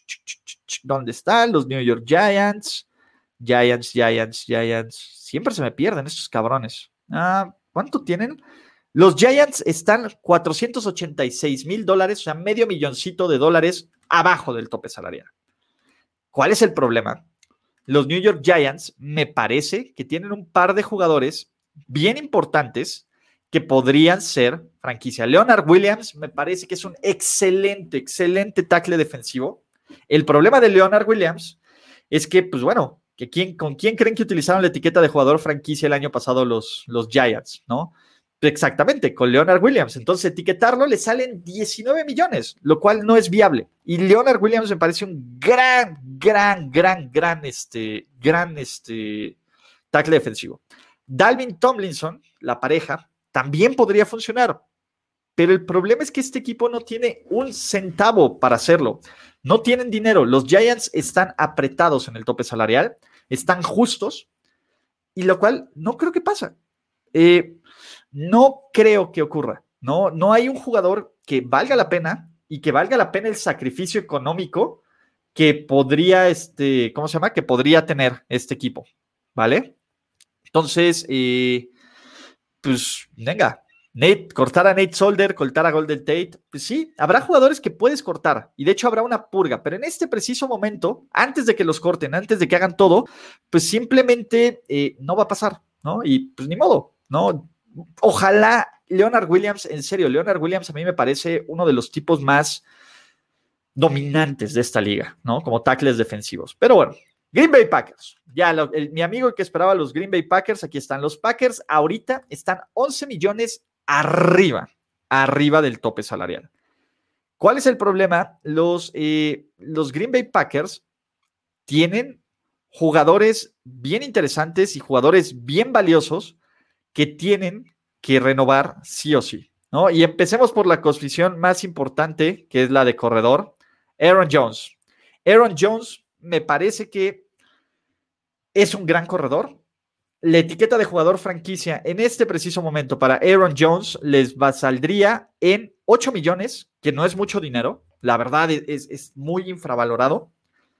¿Dónde están los New York Giants? Giants, Giants, Giants. Siempre se me pierden estos cabrones. Ah, ¿cuánto tienen? Los Giants están cuatrocientos ochenta y seis mil dólares, o sea, medio milloncito de dólares abajo del tope salarial. ¿Cuál es el problema? Los New York Giants me parece que tienen un par de jugadores bien importantes que podrían ser franquicia. Leonard Williams me parece que es un excelente, excelente tackle defensivo. El problema de Leonard Williams es que, pues bueno, que quién, ¿con quién creen que utilizaron la etiqueta de jugador franquicia el año pasado los, los Giants, ¿no? Exactamente, con Leonard Williams. Entonces, etiquetarlo le salen diecinueve millones, lo cual no es viable. Y Leonard Williams me parece un gran, gran, gran, gran, este, gran, este, tackle defensivo. Dalvin Tomlinson, la pareja, también podría funcionar, pero el problema es que este equipo no tiene un centavo para hacerlo. No tienen dinero. Los Giants están apretados en el tope salarial, están justos, y lo cual no creo que pasa. Eh, no creo que ocurra. No, no hay un jugador que valga la pena y que valga la pena el sacrificio económico que podría, este, ¿cómo se llama? Que podría tener este equipo, ¿vale? Entonces, eh, pues, venga, Nate, cortar a Nate Solder, cortar a Golden Tate, pues sí, habrá jugadores que puedes cortar, y de hecho habrá una purga, pero en este preciso momento, antes de que los corten, antes de que hagan todo, pues simplemente eh, no va a pasar, ¿no? Y pues ni modo, ¿no? Ojalá, Leonard Williams, en serio, Leonard Williams a mí me parece uno de los tipos más dominantes de esta liga, ¿no? Como tackles defensivos. Pero bueno, Green Bay Packers. Ya, lo, el, mi amigo que esperaba los Green Bay Packers, aquí están. Los Packers ahorita están once millones arriba, arriba del tope salarial. ¿Cuál es el problema? Los, eh, los Green Bay Packers tienen jugadores bien interesantes y jugadores bien valiosos que tienen que renovar sí o sí, ¿no? Y empecemos por la posición más importante, que es la de corredor, Aaron Jones. Aaron Jones me parece que es un gran corredor. La etiqueta de jugador franquicia en este preciso momento para Aaron Jones les va, saldría en ocho millones, que no es mucho dinero. La verdad es, es muy infravalorado.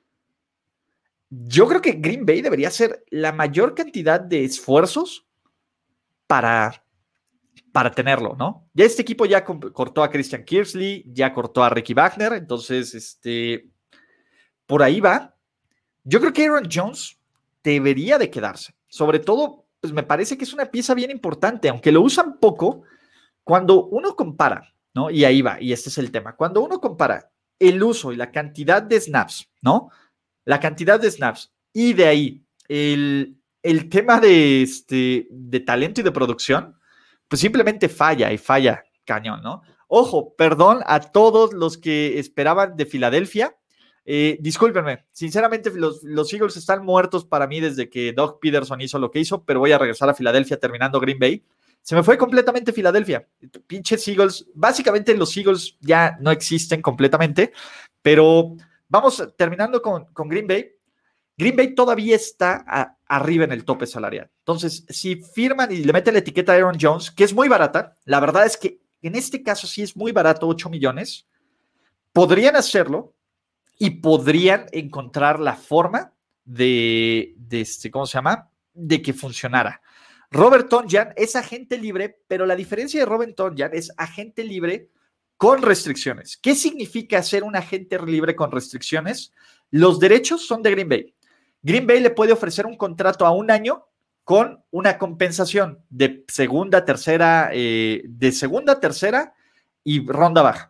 Yo creo que Green Bay debería hacer la mayor cantidad de esfuerzos para, para tenerlo, ¿no? Ya este equipo ya cortó a Christian Kirksey, ya cortó a Ricky Wagner, entonces este, por ahí va. Yo creo que Aaron Jones debería de quedarse. Sobre todo, pues me parece que es una pieza bien importante, aunque lo usan poco. Cuando uno compara, ¿no? Y ahí va, y este es el tema. Cuando uno compara el uso y la cantidad de snaps, ¿no? La cantidad de snaps y de ahí el, el tema de, este, de talento y de producción, pues simplemente falla y falla cañón, ¿no? Ojo, perdón a todos los que esperaban de Filadelfia. Eh, discúlpenme, sinceramente los, los Eagles están muertos para mí desde que Doug Peterson hizo lo que hizo, pero voy a regresar a Filadelfia terminando Green Bay. Se me fue completamente Filadelfia. Pinches Eagles, básicamente los Eagles ya no existen completamente, pero vamos terminando con, con Green Bay. Green Bay todavía está a, arriba en el tope salarial. Entonces, si firman y le meten la etiqueta a Aaron Jones, que es muy barata, la verdad es que en este caso sí es muy barato, ocho millones, podrían hacerlo y podrían encontrar la forma de, de este, ¿cómo se llama? De que funcionara. Robert Tonyan es agente libre, pero la diferencia de Robert Tonyan es agente libre con restricciones. ¿Qué significa ser un agente libre con restricciones? Los derechos son de Green Bay. Green Bay le puede ofrecer un contrato a un año con una compensación de segunda, tercera, eh, de segunda, tercera y ronda baja.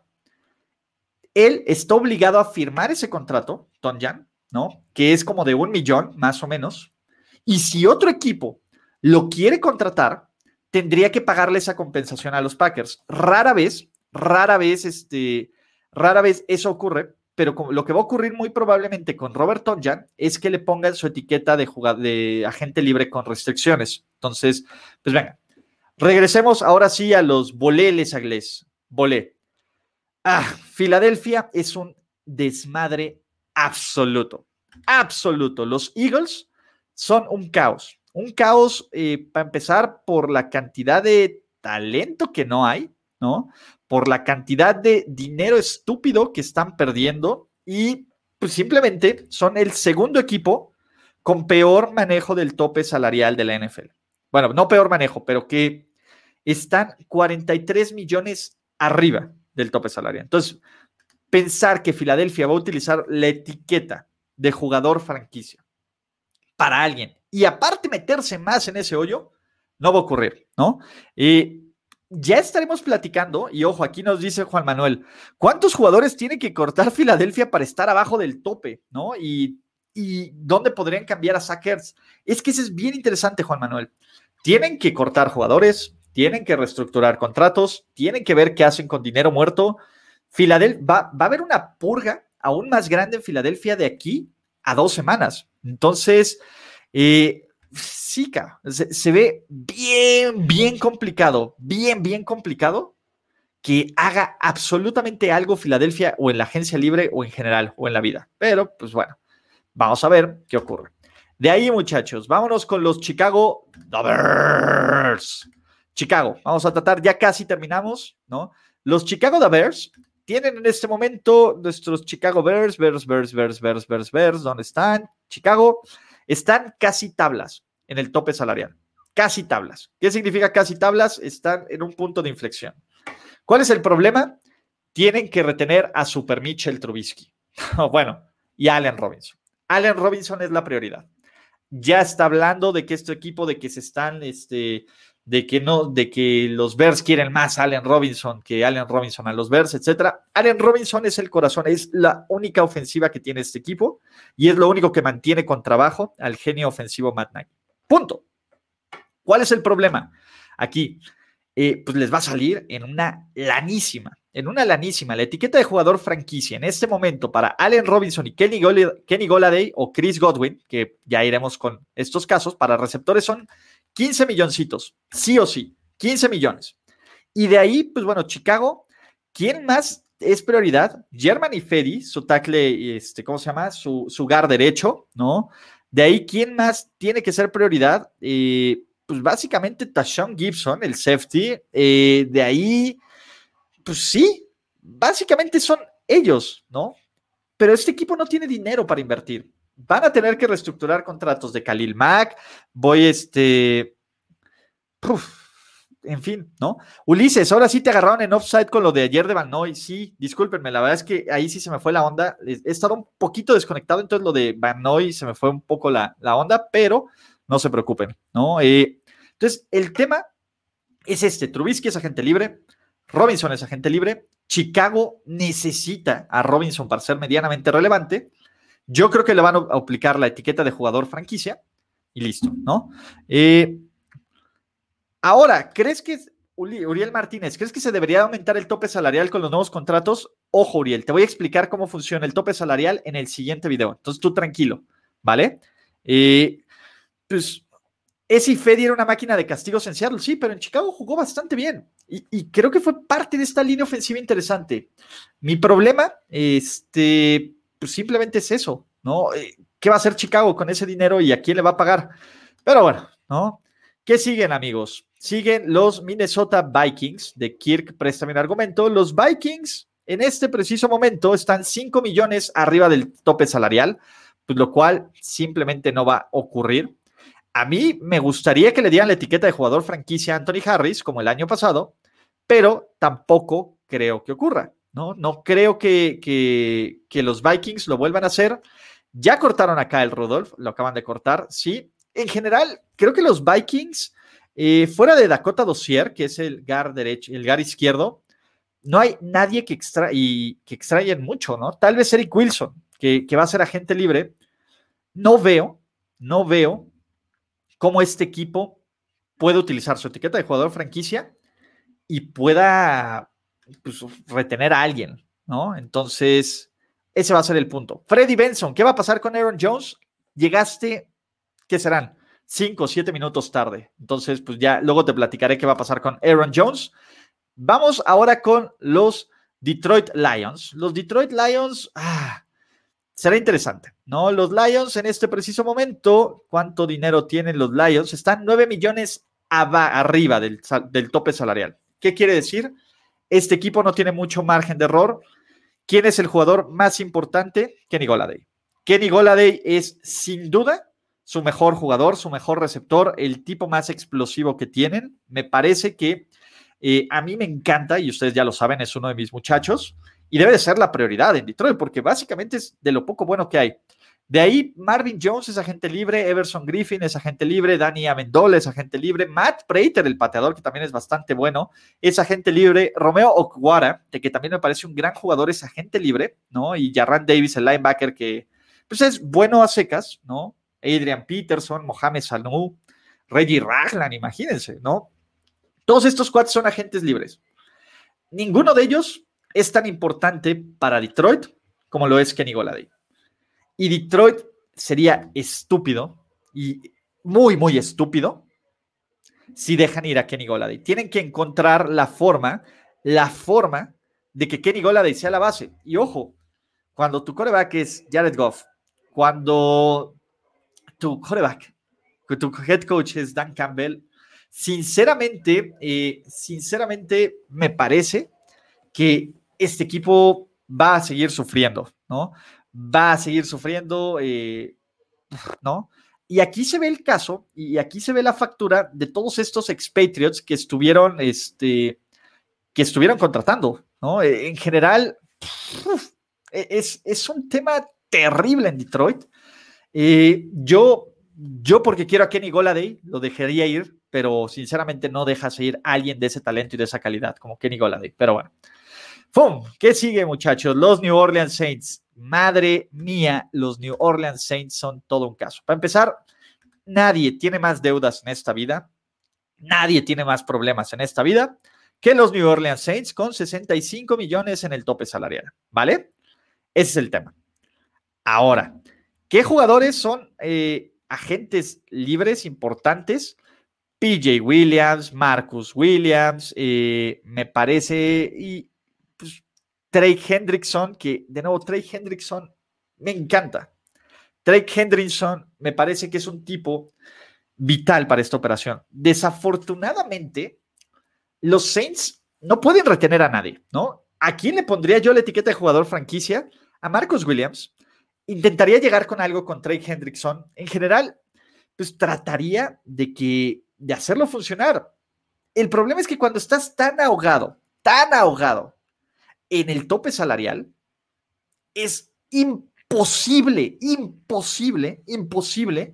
Él está obligado a firmar ese contrato, Tonyan, ¿no? Que es como de un millón, más o menos. Y si otro equipo lo quiere contratar, tendría que pagarle esa compensación a los Packers. Rara vez, rara vez, este, rara vez eso ocurre, pero lo que va a ocurrir muy probablemente con Robert Tonyan es que le pongan su etiqueta de, jugad- de agente libre con restricciones. Entonces, pues venga, regresemos ahora sí a los volé les anglés. Volé. Ah, Filadelfia es un desmadre absoluto, absoluto. Los Eagles son un caos, un caos eh, para empezar por la cantidad de talento que no hay, ¿no? Por la cantidad de dinero estúpido que están perdiendo y pues simplemente son el segundo equipo con peor manejo del tope salarial de la N F L. Bueno, no peor manejo, pero que están cuarenta y tres millones arriba del tope salarial. Entonces, pensar que Filadelfia va a utilizar la etiqueta de jugador franquicia para alguien y aparte meterse más en ese hoyo, no va a ocurrir, ¿no? Eh, ya estaremos platicando, y ojo, aquí nos dice Juan Manuel, ¿cuántos jugadores tiene que cortar Filadelfia para estar abajo del tope, ¿no? Y, y ¿dónde podrían cambiar a Zach Ertz? Es que eso es bien interesante, Juan Manuel. Tienen que cortar jugadores, tienen que reestructurar contratos, tienen que ver qué hacen con dinero muerto. Filadelfia, va, va a haber una purga aún más grande en Filadelfia de aquí a dos semanas. Entonces, eh, sí, se, se ve bien, bien complicado, bien, bien complicado que haga absolutamente algo Filadelfia o en la agencia libre o en general o en la vida. Pero, pues bueno, vamos a ver qué ocurre. De ahí, muchachos, vámonos con los Chicago Bears. Chicago, vamos a tratar, ya casi terminamos, ¿no? Los Chicago Bears tienen en este momento nuestros Chicago Bears, Bears, Bears, Bears, Bears, Bears, Bears, ¿dónde están? Chicago, están casi tablas en el tope salarial. Casi tablas. ¿Qué significa casi tablas? Están en un punto de inflexión. ¿Cuál es el problema? Tienen que retener a Super Mitchell Trubisky. Bueno, y a Allen Robinson. Allen Robinson es la prioridad. Ya está hablando de que este equipo, de que se están, este, de que no, de que los Bears quieren más a Allen Robinson que Allen Robinson a los Bears, etcétera. Allen Robinson es el corazón, es la única ofensiva que tiene este equipo y es lo único que mantiene con trabajo al genio ofensivo Matt Nagy. Punto. ¿Cuál es el problema? Aquí, eh, pues les va a salir en una lanísima, en una lanísima. La etiqueta de jugador franquicia en este momento para Allen Robinson y Kenny, Goll- Kenny Golladay o Chris Godwin, que ya iremos con estos casos, para receptores son quince milloncitos, sí o sí, quince millones. Y de ahí, pues bueno, Chicago, ¿quién más es prioridad? Germany Fedi, su tackle, este, ¿cómo se llama? Su, su guard derecho, ¿no? De ahí, ¿quién más tiene que ser prioridad? Eh, pues básicamente Tashawn Gibson, el safety. Eh, de ahí, pues sí, básicamente son ellos, ¿no? Pero este equipo no tiene dinero para invertir. Van a tener que reestructurar contratos de Khalil Mack. Voy, este. Uf, en fin, ¿no? Ulises, ahora sí te agarraron en offside con lo de ayer de Van Noy. Sí, discúlpenme, la verdad es que ahí sí se me fue la onda. He estado un poquito desconectado, entonces lo de Van Noy se me fue un poco la, la onda, pero no se preocupen, ¿no? Eh, entonces, el tema es este: Trubisky es agente libre, Robinson es agente libre, Chicago necesita a Robinson para ser medianamente relevante. Yo creo que le van a aplicar la etiqueta de jugador franquicia y listo, ¿no? Eh, ahora, ¿crees que, Uriel Martínez, crees que se debería aumentar el tope salarial con los nuevos contratos? Ojo, Uriel, te voy a explicar cómo funciona el tope salarial en el siguiente video. Entonces tú tranquilo, ¿vale? Eh, pues Ese Fedi era una máquina de castigos en Seattle, sí, pero en Chicago jugó bastante bien. Y, y creo que fue parte de esta línea ofensiva interesante. Mi problema, este, pues simplemente es eso, ¿no? ¿Qué va a hacer Chicago con ese dinero y a quién le va a pagar? Pero bueno, ¿no? ¿Qué siguen, amigos? Siguen los Minnesota Vikings de Kirk. Préstame un argumento. Los Vikings, en este preciso momento, están cinco millones arriba del tope salarial, pues lo cual simplemente no va a ocurrir. A mí me gustaría que le dieran la etiqueta de jugador franquicia a Anthony Harris, como el año pasado, pero tampoco creo que ocurra, ¿no? No creo que, que, que los Vikings lo vuelvan a hacer. Ya cortaron a Kyle Rudolph, lo acaban de cortar, sí. En general, creo que los Vikings, eh, fuera de Dakota Dozier, que es el guard derecho, el guard izquierdo, no hay nadie que, extra, y, que extrayen mucho, ¿no? Tal vez Eric Wilson, que, que va a ser agente libre. No veo, no veo cómo este equipo puede utilizar su etiqueta de jugador franquicia y pueda, pues, retener a alguien, ¿no? Entonces, ese va a ser el punto. Freddy Benson, ¿qué va a pasar con Aaron Jones? Llegaste, ¿qué serán? Cinco o siete minutos tarde. Entonces, pues ya luego te platicaré qué va a pasar con Aaron Jones. Vamos ahora con los Detroit Lions. Los Detroit Lions, ah, será interesante, ¿no? Los Lions en este preciso momento, ¿cuánto dinero tienen los Lions? Están nueve millones arriba del, del tope salarial. ¿Qué quiere decir? Este equipo no tiene mucho margen de error. ¿Quién es el jugador más importante? Kenny Golladay. Kenny Golladay es sin duda su mejor jugador, su mejor receptor, el tipo más explosivo que tienen. Me parece que eh, a mí me encanta, y ustedes ya lo saben, es uno de mis muchachos, y debe de ser la prioridad en Detroit, porque básicamente es de lo poco bueno que hay. De ahí, Marvin Jones es agente libre, Everson Griffin es agente libre, Danny Amendola es agente libre, Matt Prater, el pateador, que también es bastante bueno, es agente libre, Romeo Okwara, de que también me parece un gran jugador, es agente libre, ¿no? Y Jarran Davis, el linebacker, que pues es bueno a secas, ¿no? Adrian Peterson, Mohamed Sanu, Reggie Ragland, imagínense, ¿no? Todos estos cuates son agentes libres. Ninguno de ellos es tan importante para Detroit como lo es Kenny Golladay. Y Detroit sería estúpido y muy, muy estúpido si dejan ir a Kenny Golladay. Tienen que encontrar la forma, la forma de que Kenny Golladay sea la base. Y ojo, cuando tu quarterback es Jared Goff, cuando tu quarterback, tu head coach es Dan Campbell, sinceramente, eh, sinceramente me parece que este equipo va a seguir sufriendo, ¿no? Va a seguir sufriendo, eh, ¿no? Y aquí se ve el caso, y aquí se ve la factura de todos estos expatriates que estuvieron, este, que estuvieron contratando, ¿no? En general, uf, es, es un tema terrible en Detroit. Eh, yo, yo, porque quiero a Kenny Golladay, lo dejaría ir, pero sinceramente no dejas ir a alguien de ese talento y de esa calidad, como Kenny Golladay. Pero bueno. ¡Fum! ¿Qué sigue, muchachos? Los New Orleans Saints. Madre mía, los New Orleans Saints son todo un caso. Para empezar, nadie tiene más deudas en esta vida, nadie tiene más problemas en esta vida que los New Orleans Saints con sesenta y cinco millones en el tope salarial, ¿vale? Ese es el tema. Ahora, ¿qué jugadores son eh, agentes libres importantes? P J Williams, Marcus Williams, eh, me parece, y pues, Trey Hendrickson, que de nuevo, Trey Hendrickson me encanta. Trey Hendrickson me parece que es un tipo vital para esta operación. Desafortunadamente, los Saints no pueden retener a nadie, ¿no? ¿A quién le pondría yo la etiqueta de jugador franquicia? A Marcus Williams. Intentaría llegar con algo con Trey Hendrickson. En general, pues trataría de que de hacerlo funcionar. El problema es que cuando estás tan ahogado, tan ahogado en el tope salarial, es imposible, imposible, imposible,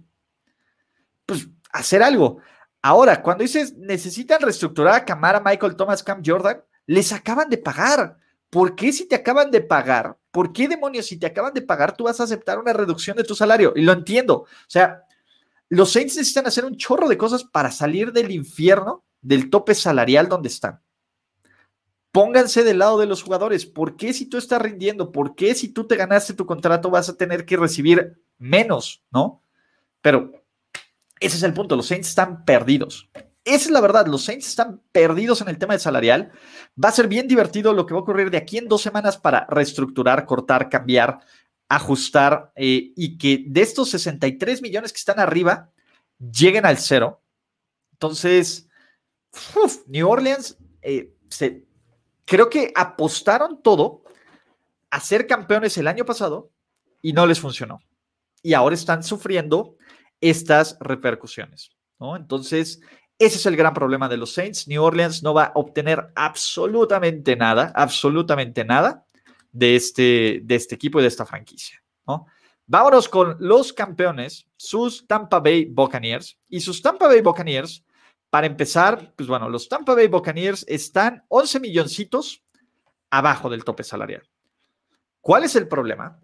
pues hacer algo. Ahora, cuando dices necesitan reestructurar a Kamara, Michael Thomas, Cam Jordan, les acaban de pagar. ¿Por qué si te acaban de pagar? ¿Por qué demonios si te acaban de pagar tú vas a aceptar una reducción de tu salario? Y lo entiendo. O sea, los Saints necesitan hacer un chorro de cosas para salir del infierno, del tope salarial donde están. Pónganse del lado de los jugadores. ¿Por qué si tú estás rindiendo? ¿Por qué si tú te ganaste tu contrato vas a tener que recibir menos? ¿No? Pero ese es el punto. Los Saints están perdidos. Esa es la verdad. Los Saints están perdidos en el tema de salarial. Va a ser bien divertido lo que va a ocurrir de aquí en dos semanas para reestructurar, cortar, cambiar, ajustar eh, y que de estos sesenta y tres millones que están arriba lleguen al cero. Entonces, uf, New Orleans eh, se, creo que apostaron todo a ser campeones el año pasado y no les funcionó. Y ahora están sufriendo estas repercusiones, ¿no? Entonces, ese es el gran problema de los Saints. New Orleans no va a obtener absolutamente nada, absolutamente nada de este, de este equipo y de esta franquicia, ¿no? Vámonos con los campeones, sus Tampa Bay Buccaneers. Y sus Tampa Bay Buccaneers, para empezar, pues bueno, los Tampa Bay Buccaneers están once milloncitos abajo del tope salarial. ¿Cuál es el problema?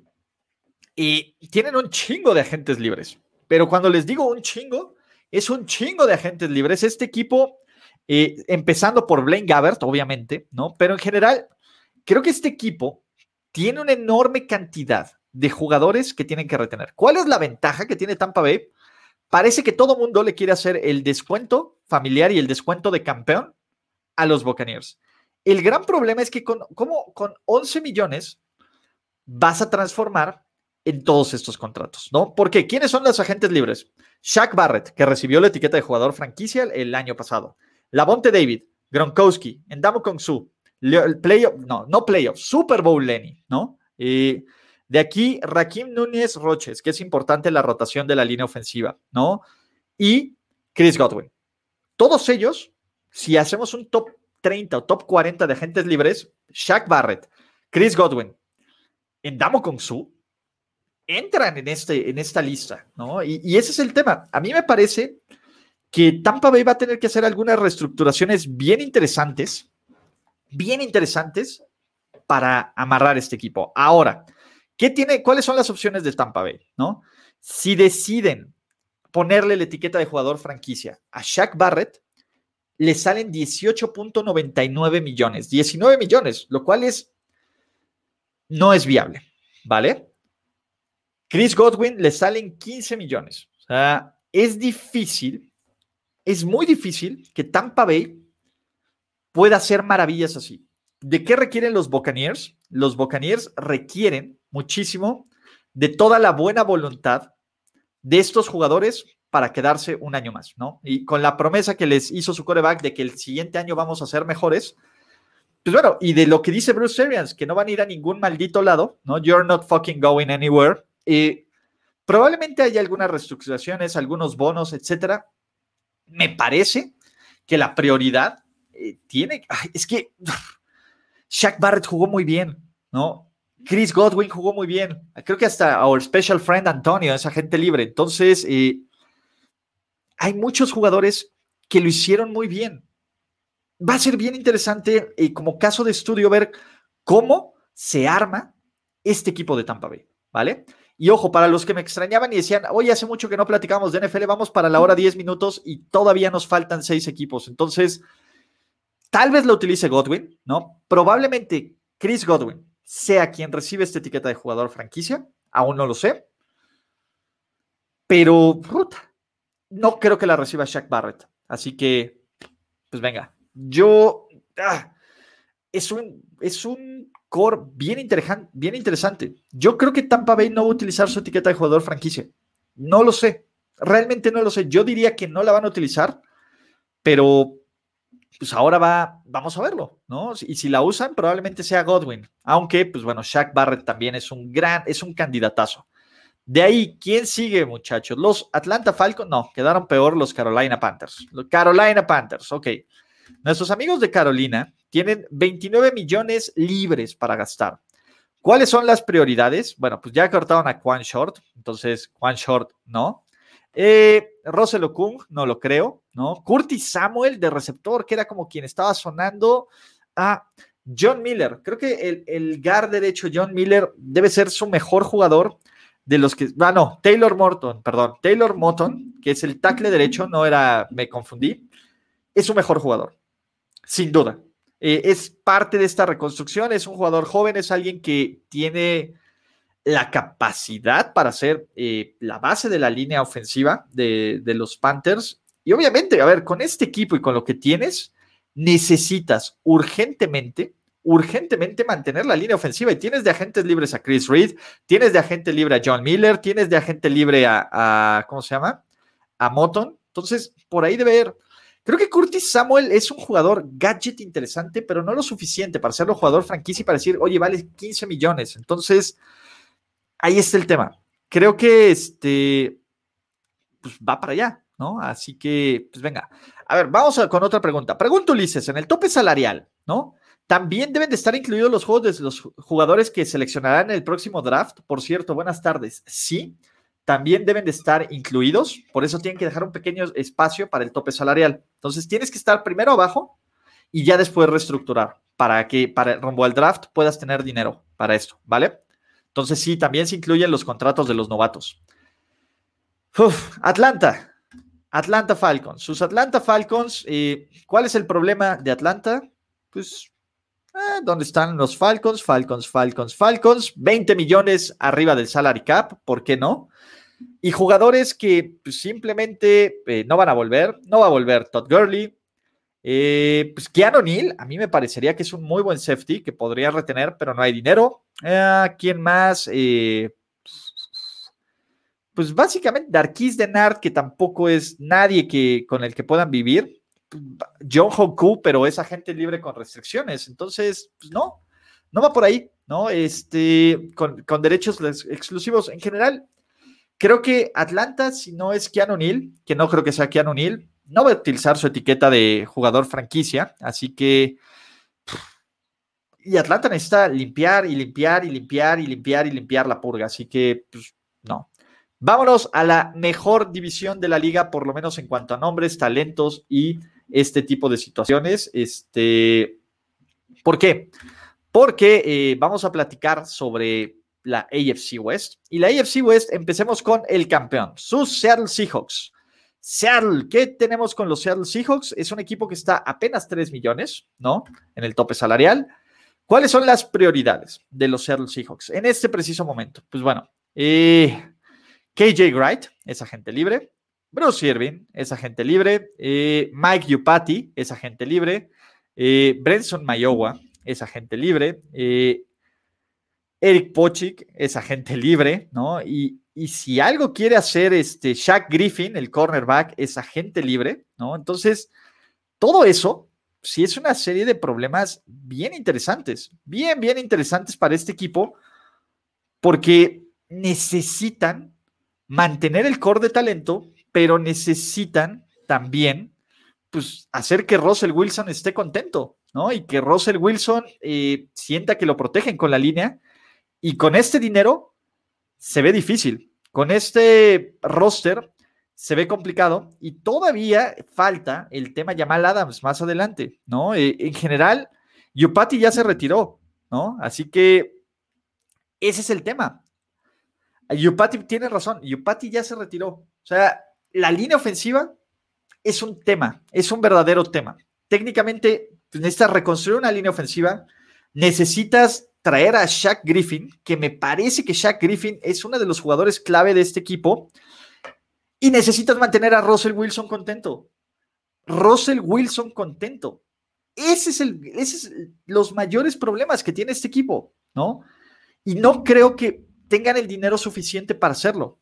Y tienen un chingo de agentes libres. Pero cuando les digo un chingo, es un chingo de agentes libres. Este equipo, eh, empezando por Blaine Gabbert, obviamente, ¿no? Pero en general, creo que este equipo tiene una enorme cantidad de jugadores que tienen que retener. ¿Cuál es la ventaja que tiene Tampa Bay? Parece que todo mundo le quiere hacer el descuento familiar y el descuento de campeón a los Buccaneers. El gran problema es que con, como, con once millones vas a transformar en todos estos contratos, ¿no? Porque ¿quiénes son los agentes libres? Shaq Barrett, que recibió la etiqueta de jugador franquicia el, el año pasado. Lavonte David, Gronkowski, Ndamukong Suh, playoff, no, no playoff, Super Bowl Lenny, ¿no? Eh, de aquí, Raheem Núñez Roches, que es importante la rotación de la línea ofensiva, ¿no? Y Chris Godwin. Todos ellos, si hacemos un top treinta o top cuarenta de agentes libres, Shaq Barrett, Chris Godwin, Ndamukong Suh, entran en, este, en esta lista, ¿no? Y, y ese es el tema. A mí me parece que Tampa Bay va a tener que hacer algunas reestructuraciones bien interesantes, bien interesantes para amarrar este equipo. Ahora, ¿qué tiene, ¿cuáles son las opciones de Tampa Bay, ¿no? Si deciden ponerle la etiqueta de jugador franquicia a Shaq Barrett, le salen dieciocho punto noventa y nueve millones, diecinueve millones, lo cual es, no es viable, ¿vale? Chris Godwin le salen quince millones. O sea, es difícil, es muy difícil que Tampa Bay pueda hacer maravillas así. ¿De qué requieren los Buccaneers? Los Buccaneers requieren muchísimo de toda la buena voluntad de estos jugadores para quedarse un año más, ¿no? Y con la promesa que les hizo su quarterback de que el siguiente año vamos a ser mejores, pues bueno, y de lo que dice Bruce Arians, que no van a ir a ningún maldito lado, ¿no? You're not fucking going anywhere. Eh, probablemente haya algunas reestructuraciones, algunos bonos, etcétera. Me parece que la prioridad eh, tiene... Ay, es que Shaq Barrett jugó muy bien, ¿no? Chris Godwin jugó muy bien. Creo que hasta our special friend Antonio es agente libre. Entonces, eh, hay muchos jugadores que lo hicieron muy bien. Va a ser bien interesante eh, como caso de estudio ver cómo se arma este equipo de Tampa Bay, ¿vale? Y ojo, para los que me extrañaban y decían, oye, hace mucho que no platicamos de N F L, vamos para la hora diez minutos y todavía nos faltan seis equipos. Entonces, tal vez lo utilice Godwin, ¿no? Probablemente Chris Godwin sea quien recibe esta etiqueta de jugador franquicia, aún no lo sé, pero puta, no creo que la reciba Shaq Barrett. Así que, pues venga, yo... Ah, es un, es un core bien, interesan, bien interesante. Yo creo que Tampa Bay no va a utilizar su etiqueta de jugador franquicia. No lo sé. Realmente no lo sé. Yo diría que no la van a utilizar, pero pues ahora va, vamos a verlo, ¿no? Y si la usan, probablemente sea Godwin. Aunque, pues bueno, Shaq Barrett también es un gran, es un candidatazo. De ahí, ¿quién sigue, muchachos? Los Atlanta Falcons, no, quedaron peor los Carolina Panthers. Los Carolina Panthers, ok. Nuestros amigos de Carolina tienen veintinueve millones libres para gastar. ¿Cuáles son las prioridades? Bueno, pues ya cortaron a Quan Short, entonces Quan Short no. Eh, Russell Okung, no lo creo, ¿no? Curtis Samuel de receptor, que era como quien estaba sonando. Ah, John Miller, creo que el, el guard derecho John Miller debe ser su mejor jugador de los que, ah, no, Taylor Morton, perdón, Taylor Moton, que es el tackle derecho, no era, me confundí, es su mejor jugador, sin duda. Eh, es parte de esta reconstrucción, es un jugador joven, es alguien que tiene la capacidad para ser eh, la base de la línea ofensiva de, de los Panthers. Y obviamente, a ver, con este equipo y con lo que tienes, necesitas urgentemente, urgentemente mantener la línea ofensiva. Y tienes de agentes libres a Chris Reed, tienes de agente libre a John Miller, tienes de agente libre a, a ¿cómo se llama? A Moton. Entonces, por ahí debe haber. Creo que Curtis Samuel es un jugador gadget interesante, pero no lo suficiente para serlo jugador franquicia y para decir, oye, vale quince millones. Entonces, ahí está el tema. Creo que este, pues va para allá, ¿no? Así que, pues venga. A ver, vamos a, con otra pregunta. Pregunta Ulises, en el tope salarial, ¿no? ¿También deben de estar incluidos los juegos de los jugadores que seleccionarán en el próximo draft? Por cierto, buenas tardes. Sí, también deben de estar incluidos. Por eso tienen que dejar un pequeño espacio para el tope salarial. Entonces, tienes que estar primero abajo y ya después reestructurar para que, para rumbo al draft, puedas tener dinero para esto, ¿vale? Entonces sí, también se incluyen los contratos de los novatos. Uf, Atlanta, Atlanta Falcons. Sus Atlanta Falcons, eh, ¿cuál es el problema de Atlanta? Pues, eh, ¿dónde están los Falcons? Falcons, Falcons, Falcons. veinte millones arriba del salary cap, ¿por qué no? Y jugadores que pues, simplemente eh, no van a volver. No va a volver Todd Gurley. Eh, pues Keanu Neal, a mí me parecería que es un muy buen safety que podría retener, pero no hay dinero. Eh, ¿Quién más? Eh, pues básicamente Darquise Dennard, que tampoco es nadie que, con el que puedan vivir. John Hoku, pero es agente libre con restricciones. Entonces, pues no, no va por ahí, ¿no? Este, con, con derechos exclusivos. En general, creo que Atlanta, si no es Keanu Neal, que no creo que sea Keanu Neal, no va a utilizar su etiqueta de jugador franquicia, así que y Atlanta necesita limpiar y limpiar y limpiar y limpiar y limpiar la purga, así que pues no. Vámonos a la mejor división de la liga, por lo menos en cuanto a nombres, talentos y este tipo de situaciones. Este, ¿por qué? Porque eh, vamos a platicar sobre la A F C West. Y la A F C West, empecemos con el campeón, sus Seattle Seahawks. Seattle, ¿qué tenemos con los Seattle Seahawks? Es un equipo que está apenas tres millones, ¿no? En el tope salarial. ¿Cuáles son las prioridades de los Seattle Seahawks en este preciso momento? Pues bueno, eh, K J Wright es agente libre, Bruce Irvin es agente libre, eh, Mike Iupati es agente libre, eh, Brenson Mayowa es agente libre, eh, Eric Pochik es agente libre, ¿no? Y, y si algo quiere hacer este Shaq Griffin, el cornerback, es agente libre, ¿no? Entonces, todo eso, sí es una serie de problemas bien interesantes, bien, bien interesantes para este equipo, porque necesitan mantener el core de talento, pero necesitan también, pues, hacer que Russell Wilson esté contento, ¿no? Y que Russell Wilson eh, sienta que lo protegen con la línea. Y con este dinero se ve difícil. Con este roster se ve complicado y todavía falta el tema Jamal Adams más adelante, ¿no? Eh, en general, Yupati ya se retiró, ¿no? Así que ese es el tema. Yupati tiene razón, Yupati ya se retiró. O sea, la línea ofensiva es un tema, es un verdadero tema. Técnicamente, necesitas reconstruir una línea ofensiva, necesitas traer a Shaq Griffin, que me parece que Shaq Griffin es uno de los jugadores clave de este equipo, y necesitas mantener a Russell Wilson contento. Russell Wilson contento. Ese es, el, ese es los mayores problemas que tiene este equipo, ¿no? Y no creo que tengan el dinero suficiente para hacerlo.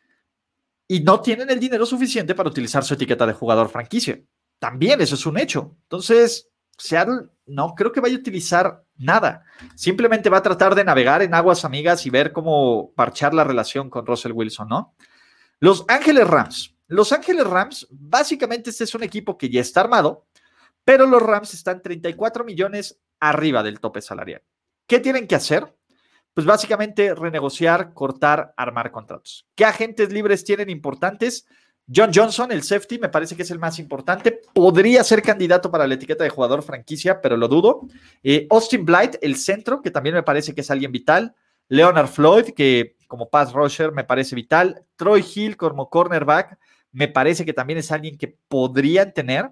Y no tienen el dinero suficiente para utilizar su etiqueta de jugador franquicia. También eso es un hecho. Entonces, Seattle no creo que vaya a utilizar nada. Simplemente va a tratar de navegar en aguas amigas y ver cómo parchar la relación con Russell Wilson, ¿no? Los Ángeles Rams. Los Ángeles Rams, básicamente este es un equipo que ya está armado, pero los Rams están treinta y cuatro millones arriba del tope salarial. ¿Qué tienen que hacer? Pues básicamente renegociar, cortar, armar contratos. ¿Qué agentes libres tienen importantes? John Johnson, el safety, me parece que es el más importante. Podría ser candidato para la etiqueta de jugador franquicia, pero lo dudo. Eh, Austin Blythe, el centro, que también me parece que es alguien vital. Leonard Floyd, que como pass rusher me parece vital. Troy Hill como cornerback, me parece que también es alguien que podrían tener.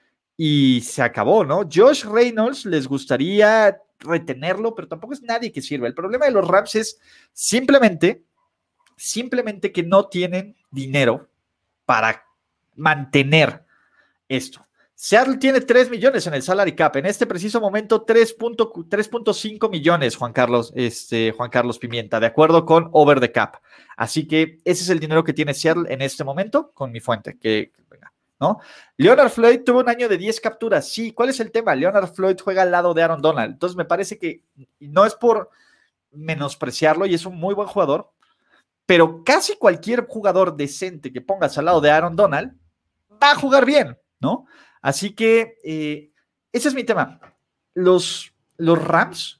Y se acabó, ¿no? Josh Reynolds les gustaría retenerlo, pero tampoco es nadie que sirva. El problema de los Rams es simplemente, simplemente que no tienen dinero para mantener esto. Seattle tiene tres millones en el salary cap. En este preciso momento, tres punto cinco millones, Juan Carlos, este, Juan Carlos Pimienta, de acuerdo con Over the Cap. Así que ese es el dinero que tiene Seattle en este momento, con mi fuente, que, ¿no? Leonard Floyd tuvo un año de diez capturas. Sí, ¿cuál es el tema? Leonard Floyd juega al lado de Aaron Donald. Entonces me parece que no es por menospreciarlo y es un muy buen jugador, pero casi cualquier jugador decente que pongas al lado de Aaron Donald va a jugar bien, ¿no? Así que eh, ese es mi tema. Los, los Rams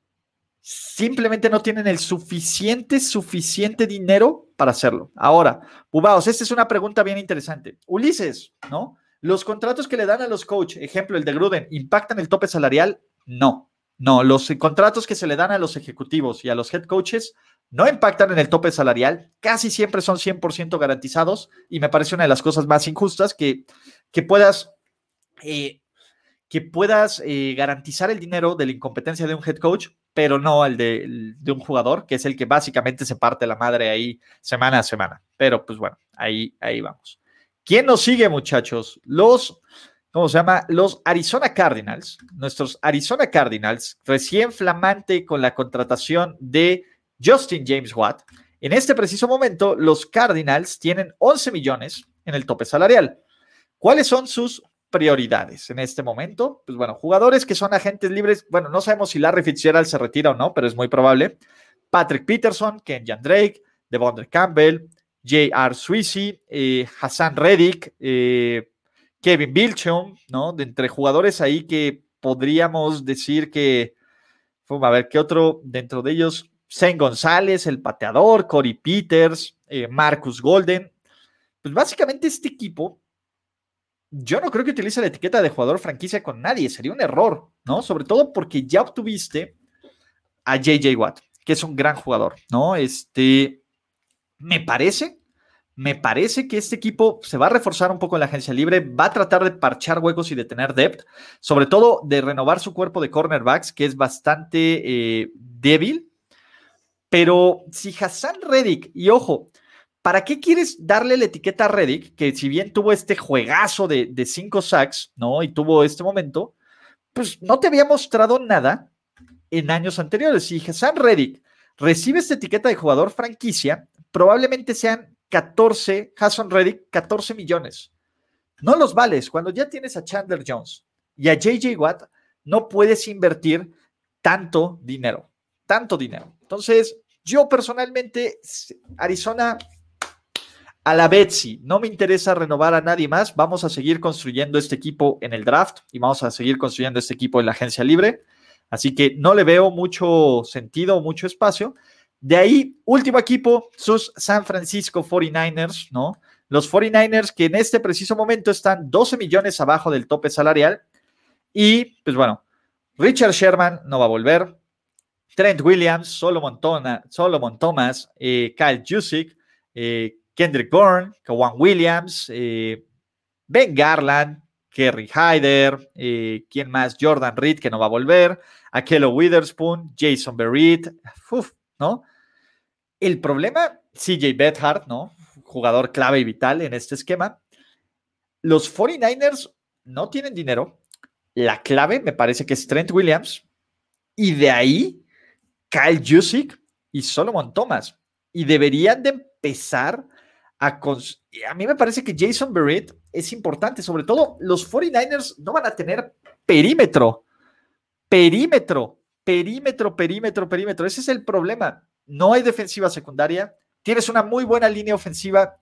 simplemente no tienen el suficiente, suficiente dinero para hacerlo. Ahora, Bubaos, esta es una pregunta bien interesante. Ulises, ¿no? ¿Los contratos que le dan a los coaches, ejemplo, el de Gruden, impactan el tope salarial? No, no. Los contratos que se le dan a los ejecutivos y a los head coaches no impactan en el tope salarial. Casi siempre son cien por ciento garantizados y me parece una de las cosas más injustas que, que puedas... Eh, que puedas eh, garantizar el dinero de la incompetencia de un head coach, pero no el de, el de un jugador, que es el que básicamente se parte la madre ahí semana a semana. Pero pues bueno, ahí, ahí vamos. ¿Quién nos sigue, muchachos? Los, ¿cómo se llama? Los Arizona Cardinals. Nuestros Arizona Cardinals, recién flamante con la contratación de Justin James Watt. En este preciso momento, los Cardinals tienen once millones en el tope salarial. ¿Cuáles son sus prioridades en este momento? Pues bueno, jugadores que son agentes libres, bueno, no sabemos si Larry Fitzgerald se retira o no, pero es muy probable. Patrick Peterson, Kenyan Drake, Devondre Campbell, J R. Sweezy, eh, Hassan Reddick, eh, Kevin Bilchon, ¿no? De entre jugadores ahí que podríamos decir que, a ver, ¿qué otro dentro de ellos? Zane González, el pateador, Corey Peters, eh, Marcus Golden. Pues básicamente este equipo, yo no creo que utilice la etiqueta de jugador franquicia con nadie, sería un error, ¿no? Sobre todo porque ya obtuviste a J J Watt, que es un gran jugador, ¿no? Este, me parece, me parece que este equipo se va a reforzar un poco en la agencia libre, va a tratar de parchar huecos y de tener depth, sobre todo de renovar su cuerpo de cornerbacks, que es bastante eh, débil, pero si Hassan Reddick, y ojo, ¿para qué quieres darle la etiqueta a Reddick, que si bien tuvo este juegazo de, de cinco sacks, ¿no? Y tuvo este momento, pues no te había mostrado nada en años anteriores. Si Hassan Reddick recibe esta etiqueta de jugador franquicia, probablemente sean catorce, Hassan Reddick, catorce millones. No los vales. Cuando ya tienes a Chandler Jones y a J J Watt, no puedes invertir tanto dinero, tanto dinero. Entonces, yo personalmente, Arizona, a la Betsy, no me interesa renovar a nadie más, vamos a seguir construyendo este equipo en el draft y vamos a seguir construyendo este equipo en la agencia libre, así que no le veo mucho sentido, mucho espacio. De ahí, último equipo, sus San Francisco cuarenta y nueve ers, ¿no? Los cuarenta y nueve ers que en este preciso momento están doce millones abajo del tope salarial. Y, pues bueno, Richard Sherman no va a volver. Trent Williams, Solomon, Tona, Solomon Thomas, eh, Kyle Juszczyk, eh, Kendrick Bourne, Kawhi Williams, eh, Ben Garland, Kerry Hyder, eh, ¿quién más? Jordan Reed, que no va a volver, Akello Witherspoon, Jason Berrett, uf, ¿no? El problema, C J Beathard, ¿no? Jugador clave y vital en este esquema. Los cuarenta y nueve ers no tienen dinero. La clave me parece que es Trent Williams. Y de ahí, Kyle Juszczyk y Solomon Thomas. Y deberían de empezar a... Cons- a mí me parece que Jason Berrett es importante. Sobre todo, los cuarenta y nueve ers no van a tener perímetro. Perímetro. Perímetro, perímetro, perímetro. Ese es el problema. No hay defensiva secundaria. Tienes una muy buena línea ofensiva.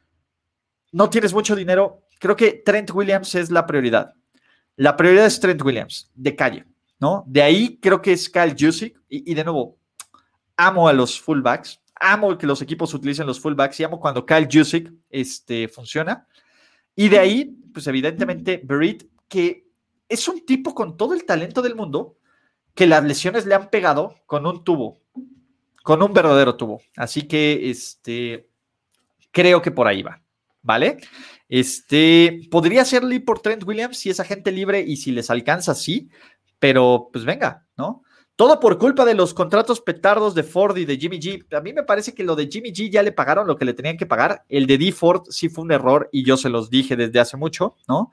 No tienes mucho dinero. Creo que Trent Williams es la prioridad. La prioridad es Trent Williams, de calle, ¿no? De ahí creo que es Kyle Juszczyk. Y, y de nuevo, amo a los fullbacks. Amo que los equipos utilicen los fullbacks y amo cuando Kyle Juszczyk este, funciona. Y de ahí, pues evidentemente, Berrett, que es un tipo con todo el talento del mundo, que las lesiones le han pegado con un tubo, con un verdadero tubo. Así que este, creo que por ahí va, ¿vale? Este, podría ser Lee por Trent Williams si es agente libre y si les alcanza, sí, pero pues venga, ¿no? Todo por culpa de los contratos petardos de Ford y de Jimmy G. A mí me parece que lo de Jimmy G ya le pagaron lo que le tenían que pagar. El de Dee Ford sí fue un error y yo se los dije desde hace mucho, ¿no?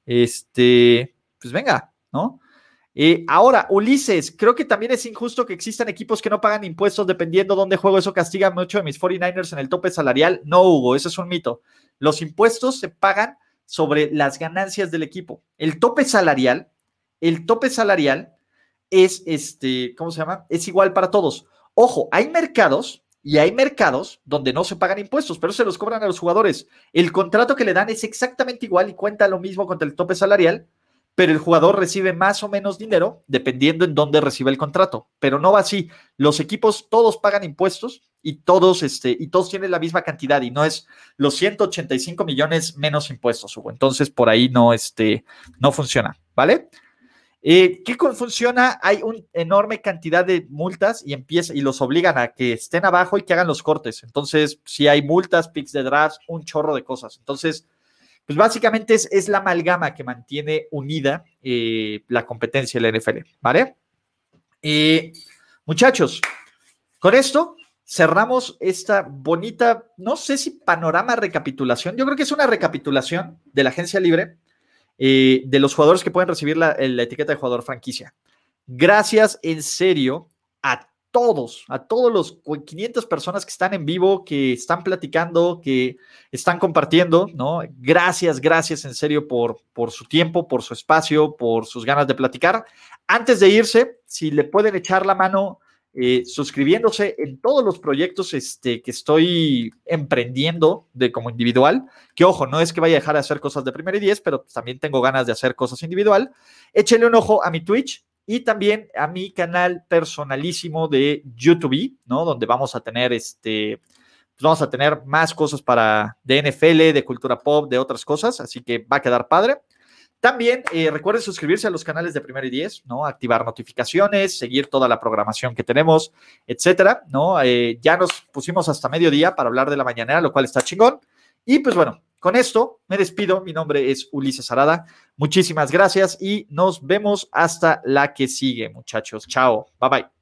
Este, pues venga, ¿no? Eh, ahora, Ulises, creo que también es injusto que existan equipos que no pagan impuestos dependiendo dónde juego. Eso castiga mucho a mis cuarenta y nueve ers en el tope salarial. No, Hugo, eso es un mito. Los impuestos se pagan sobre las ganancias del equipo. El tope salarial, el tope salarial es, este, ¿cómo se llama? Es igual para todos. Ojo, hay mercados y hay mercados donde no se pagan impuestos, pero se los cobran a los jugadores. El contrato que le dan es exactamente igual y cuenta lo mismo contra el tope salarial, pero el jugador recibe más o menos dinero dependiendo en dónde recibe el contrato, pero no va así. Los equipos todos pagan impuestos y todos, este, y todos tienen la misma cantidad y no es los ciento ochenta y cinco millones menos impuestos, Hugo. Entonces por ahí no, este, no funciona, ¿vale? Eh, ¿Qué funciona? Hay una enorme cantidad de multas y empieza, y los obligan a que estén abajo y que hagan los cortes. Entonces, si hay multas, picks de drafts, un chorro de cosas. Entonces, pues básicamente es, es la amalgama que mantiene unida eh, la competencia de la N F L, ¿vale? Eh, muchachos, con esto cerramos esta bonita, no sé si panorama recapitulación, yo creo que es una recapitulación de la agencia libre, eh, de los jugadores que pueden recibir la, la etiqueta de jugador franquicia. Gracias en serio a todos, a todos los quinientas personas que están en vivo, que están platicando, que están compartiendo, ¿no? Gracias, gracias en serio por, por su tiempo, por su espacio, por sus ganas de platicar. Antes de irse, si le pueden echar la mano eh, suscribiéndose en todos los proyectos este, que estoy emprendiendo de como individual, que ojo, no es que vaya a dejar de hacer cosas de primera y diez, pero también tengo ganas de hacer cosas individual. Échenle un ojo a mi Twitch y también a mi canal personalísimo de YouTube, ¿no? Donde vamos a tener este, pues vamos a tener más cosas para de N F L, de cultura pop, de otras cosas, así que va a quedar padre. También eh, recuerden suscribirse a los canales de Primero y Diez, ¿no? Activar notificaciones, seguir toda la programación que tenemos, etcétera, ¿no? Eh, ya nos pusimos hasta mediodía para hablar de la mañanera, lo cual está chingón. Y pues bueno, con esto me despido. Mi nombre es Ulises Arada. Muchísimas gracias y nos vemos hasta la que sigue, muchachos. Chao. Bye bye.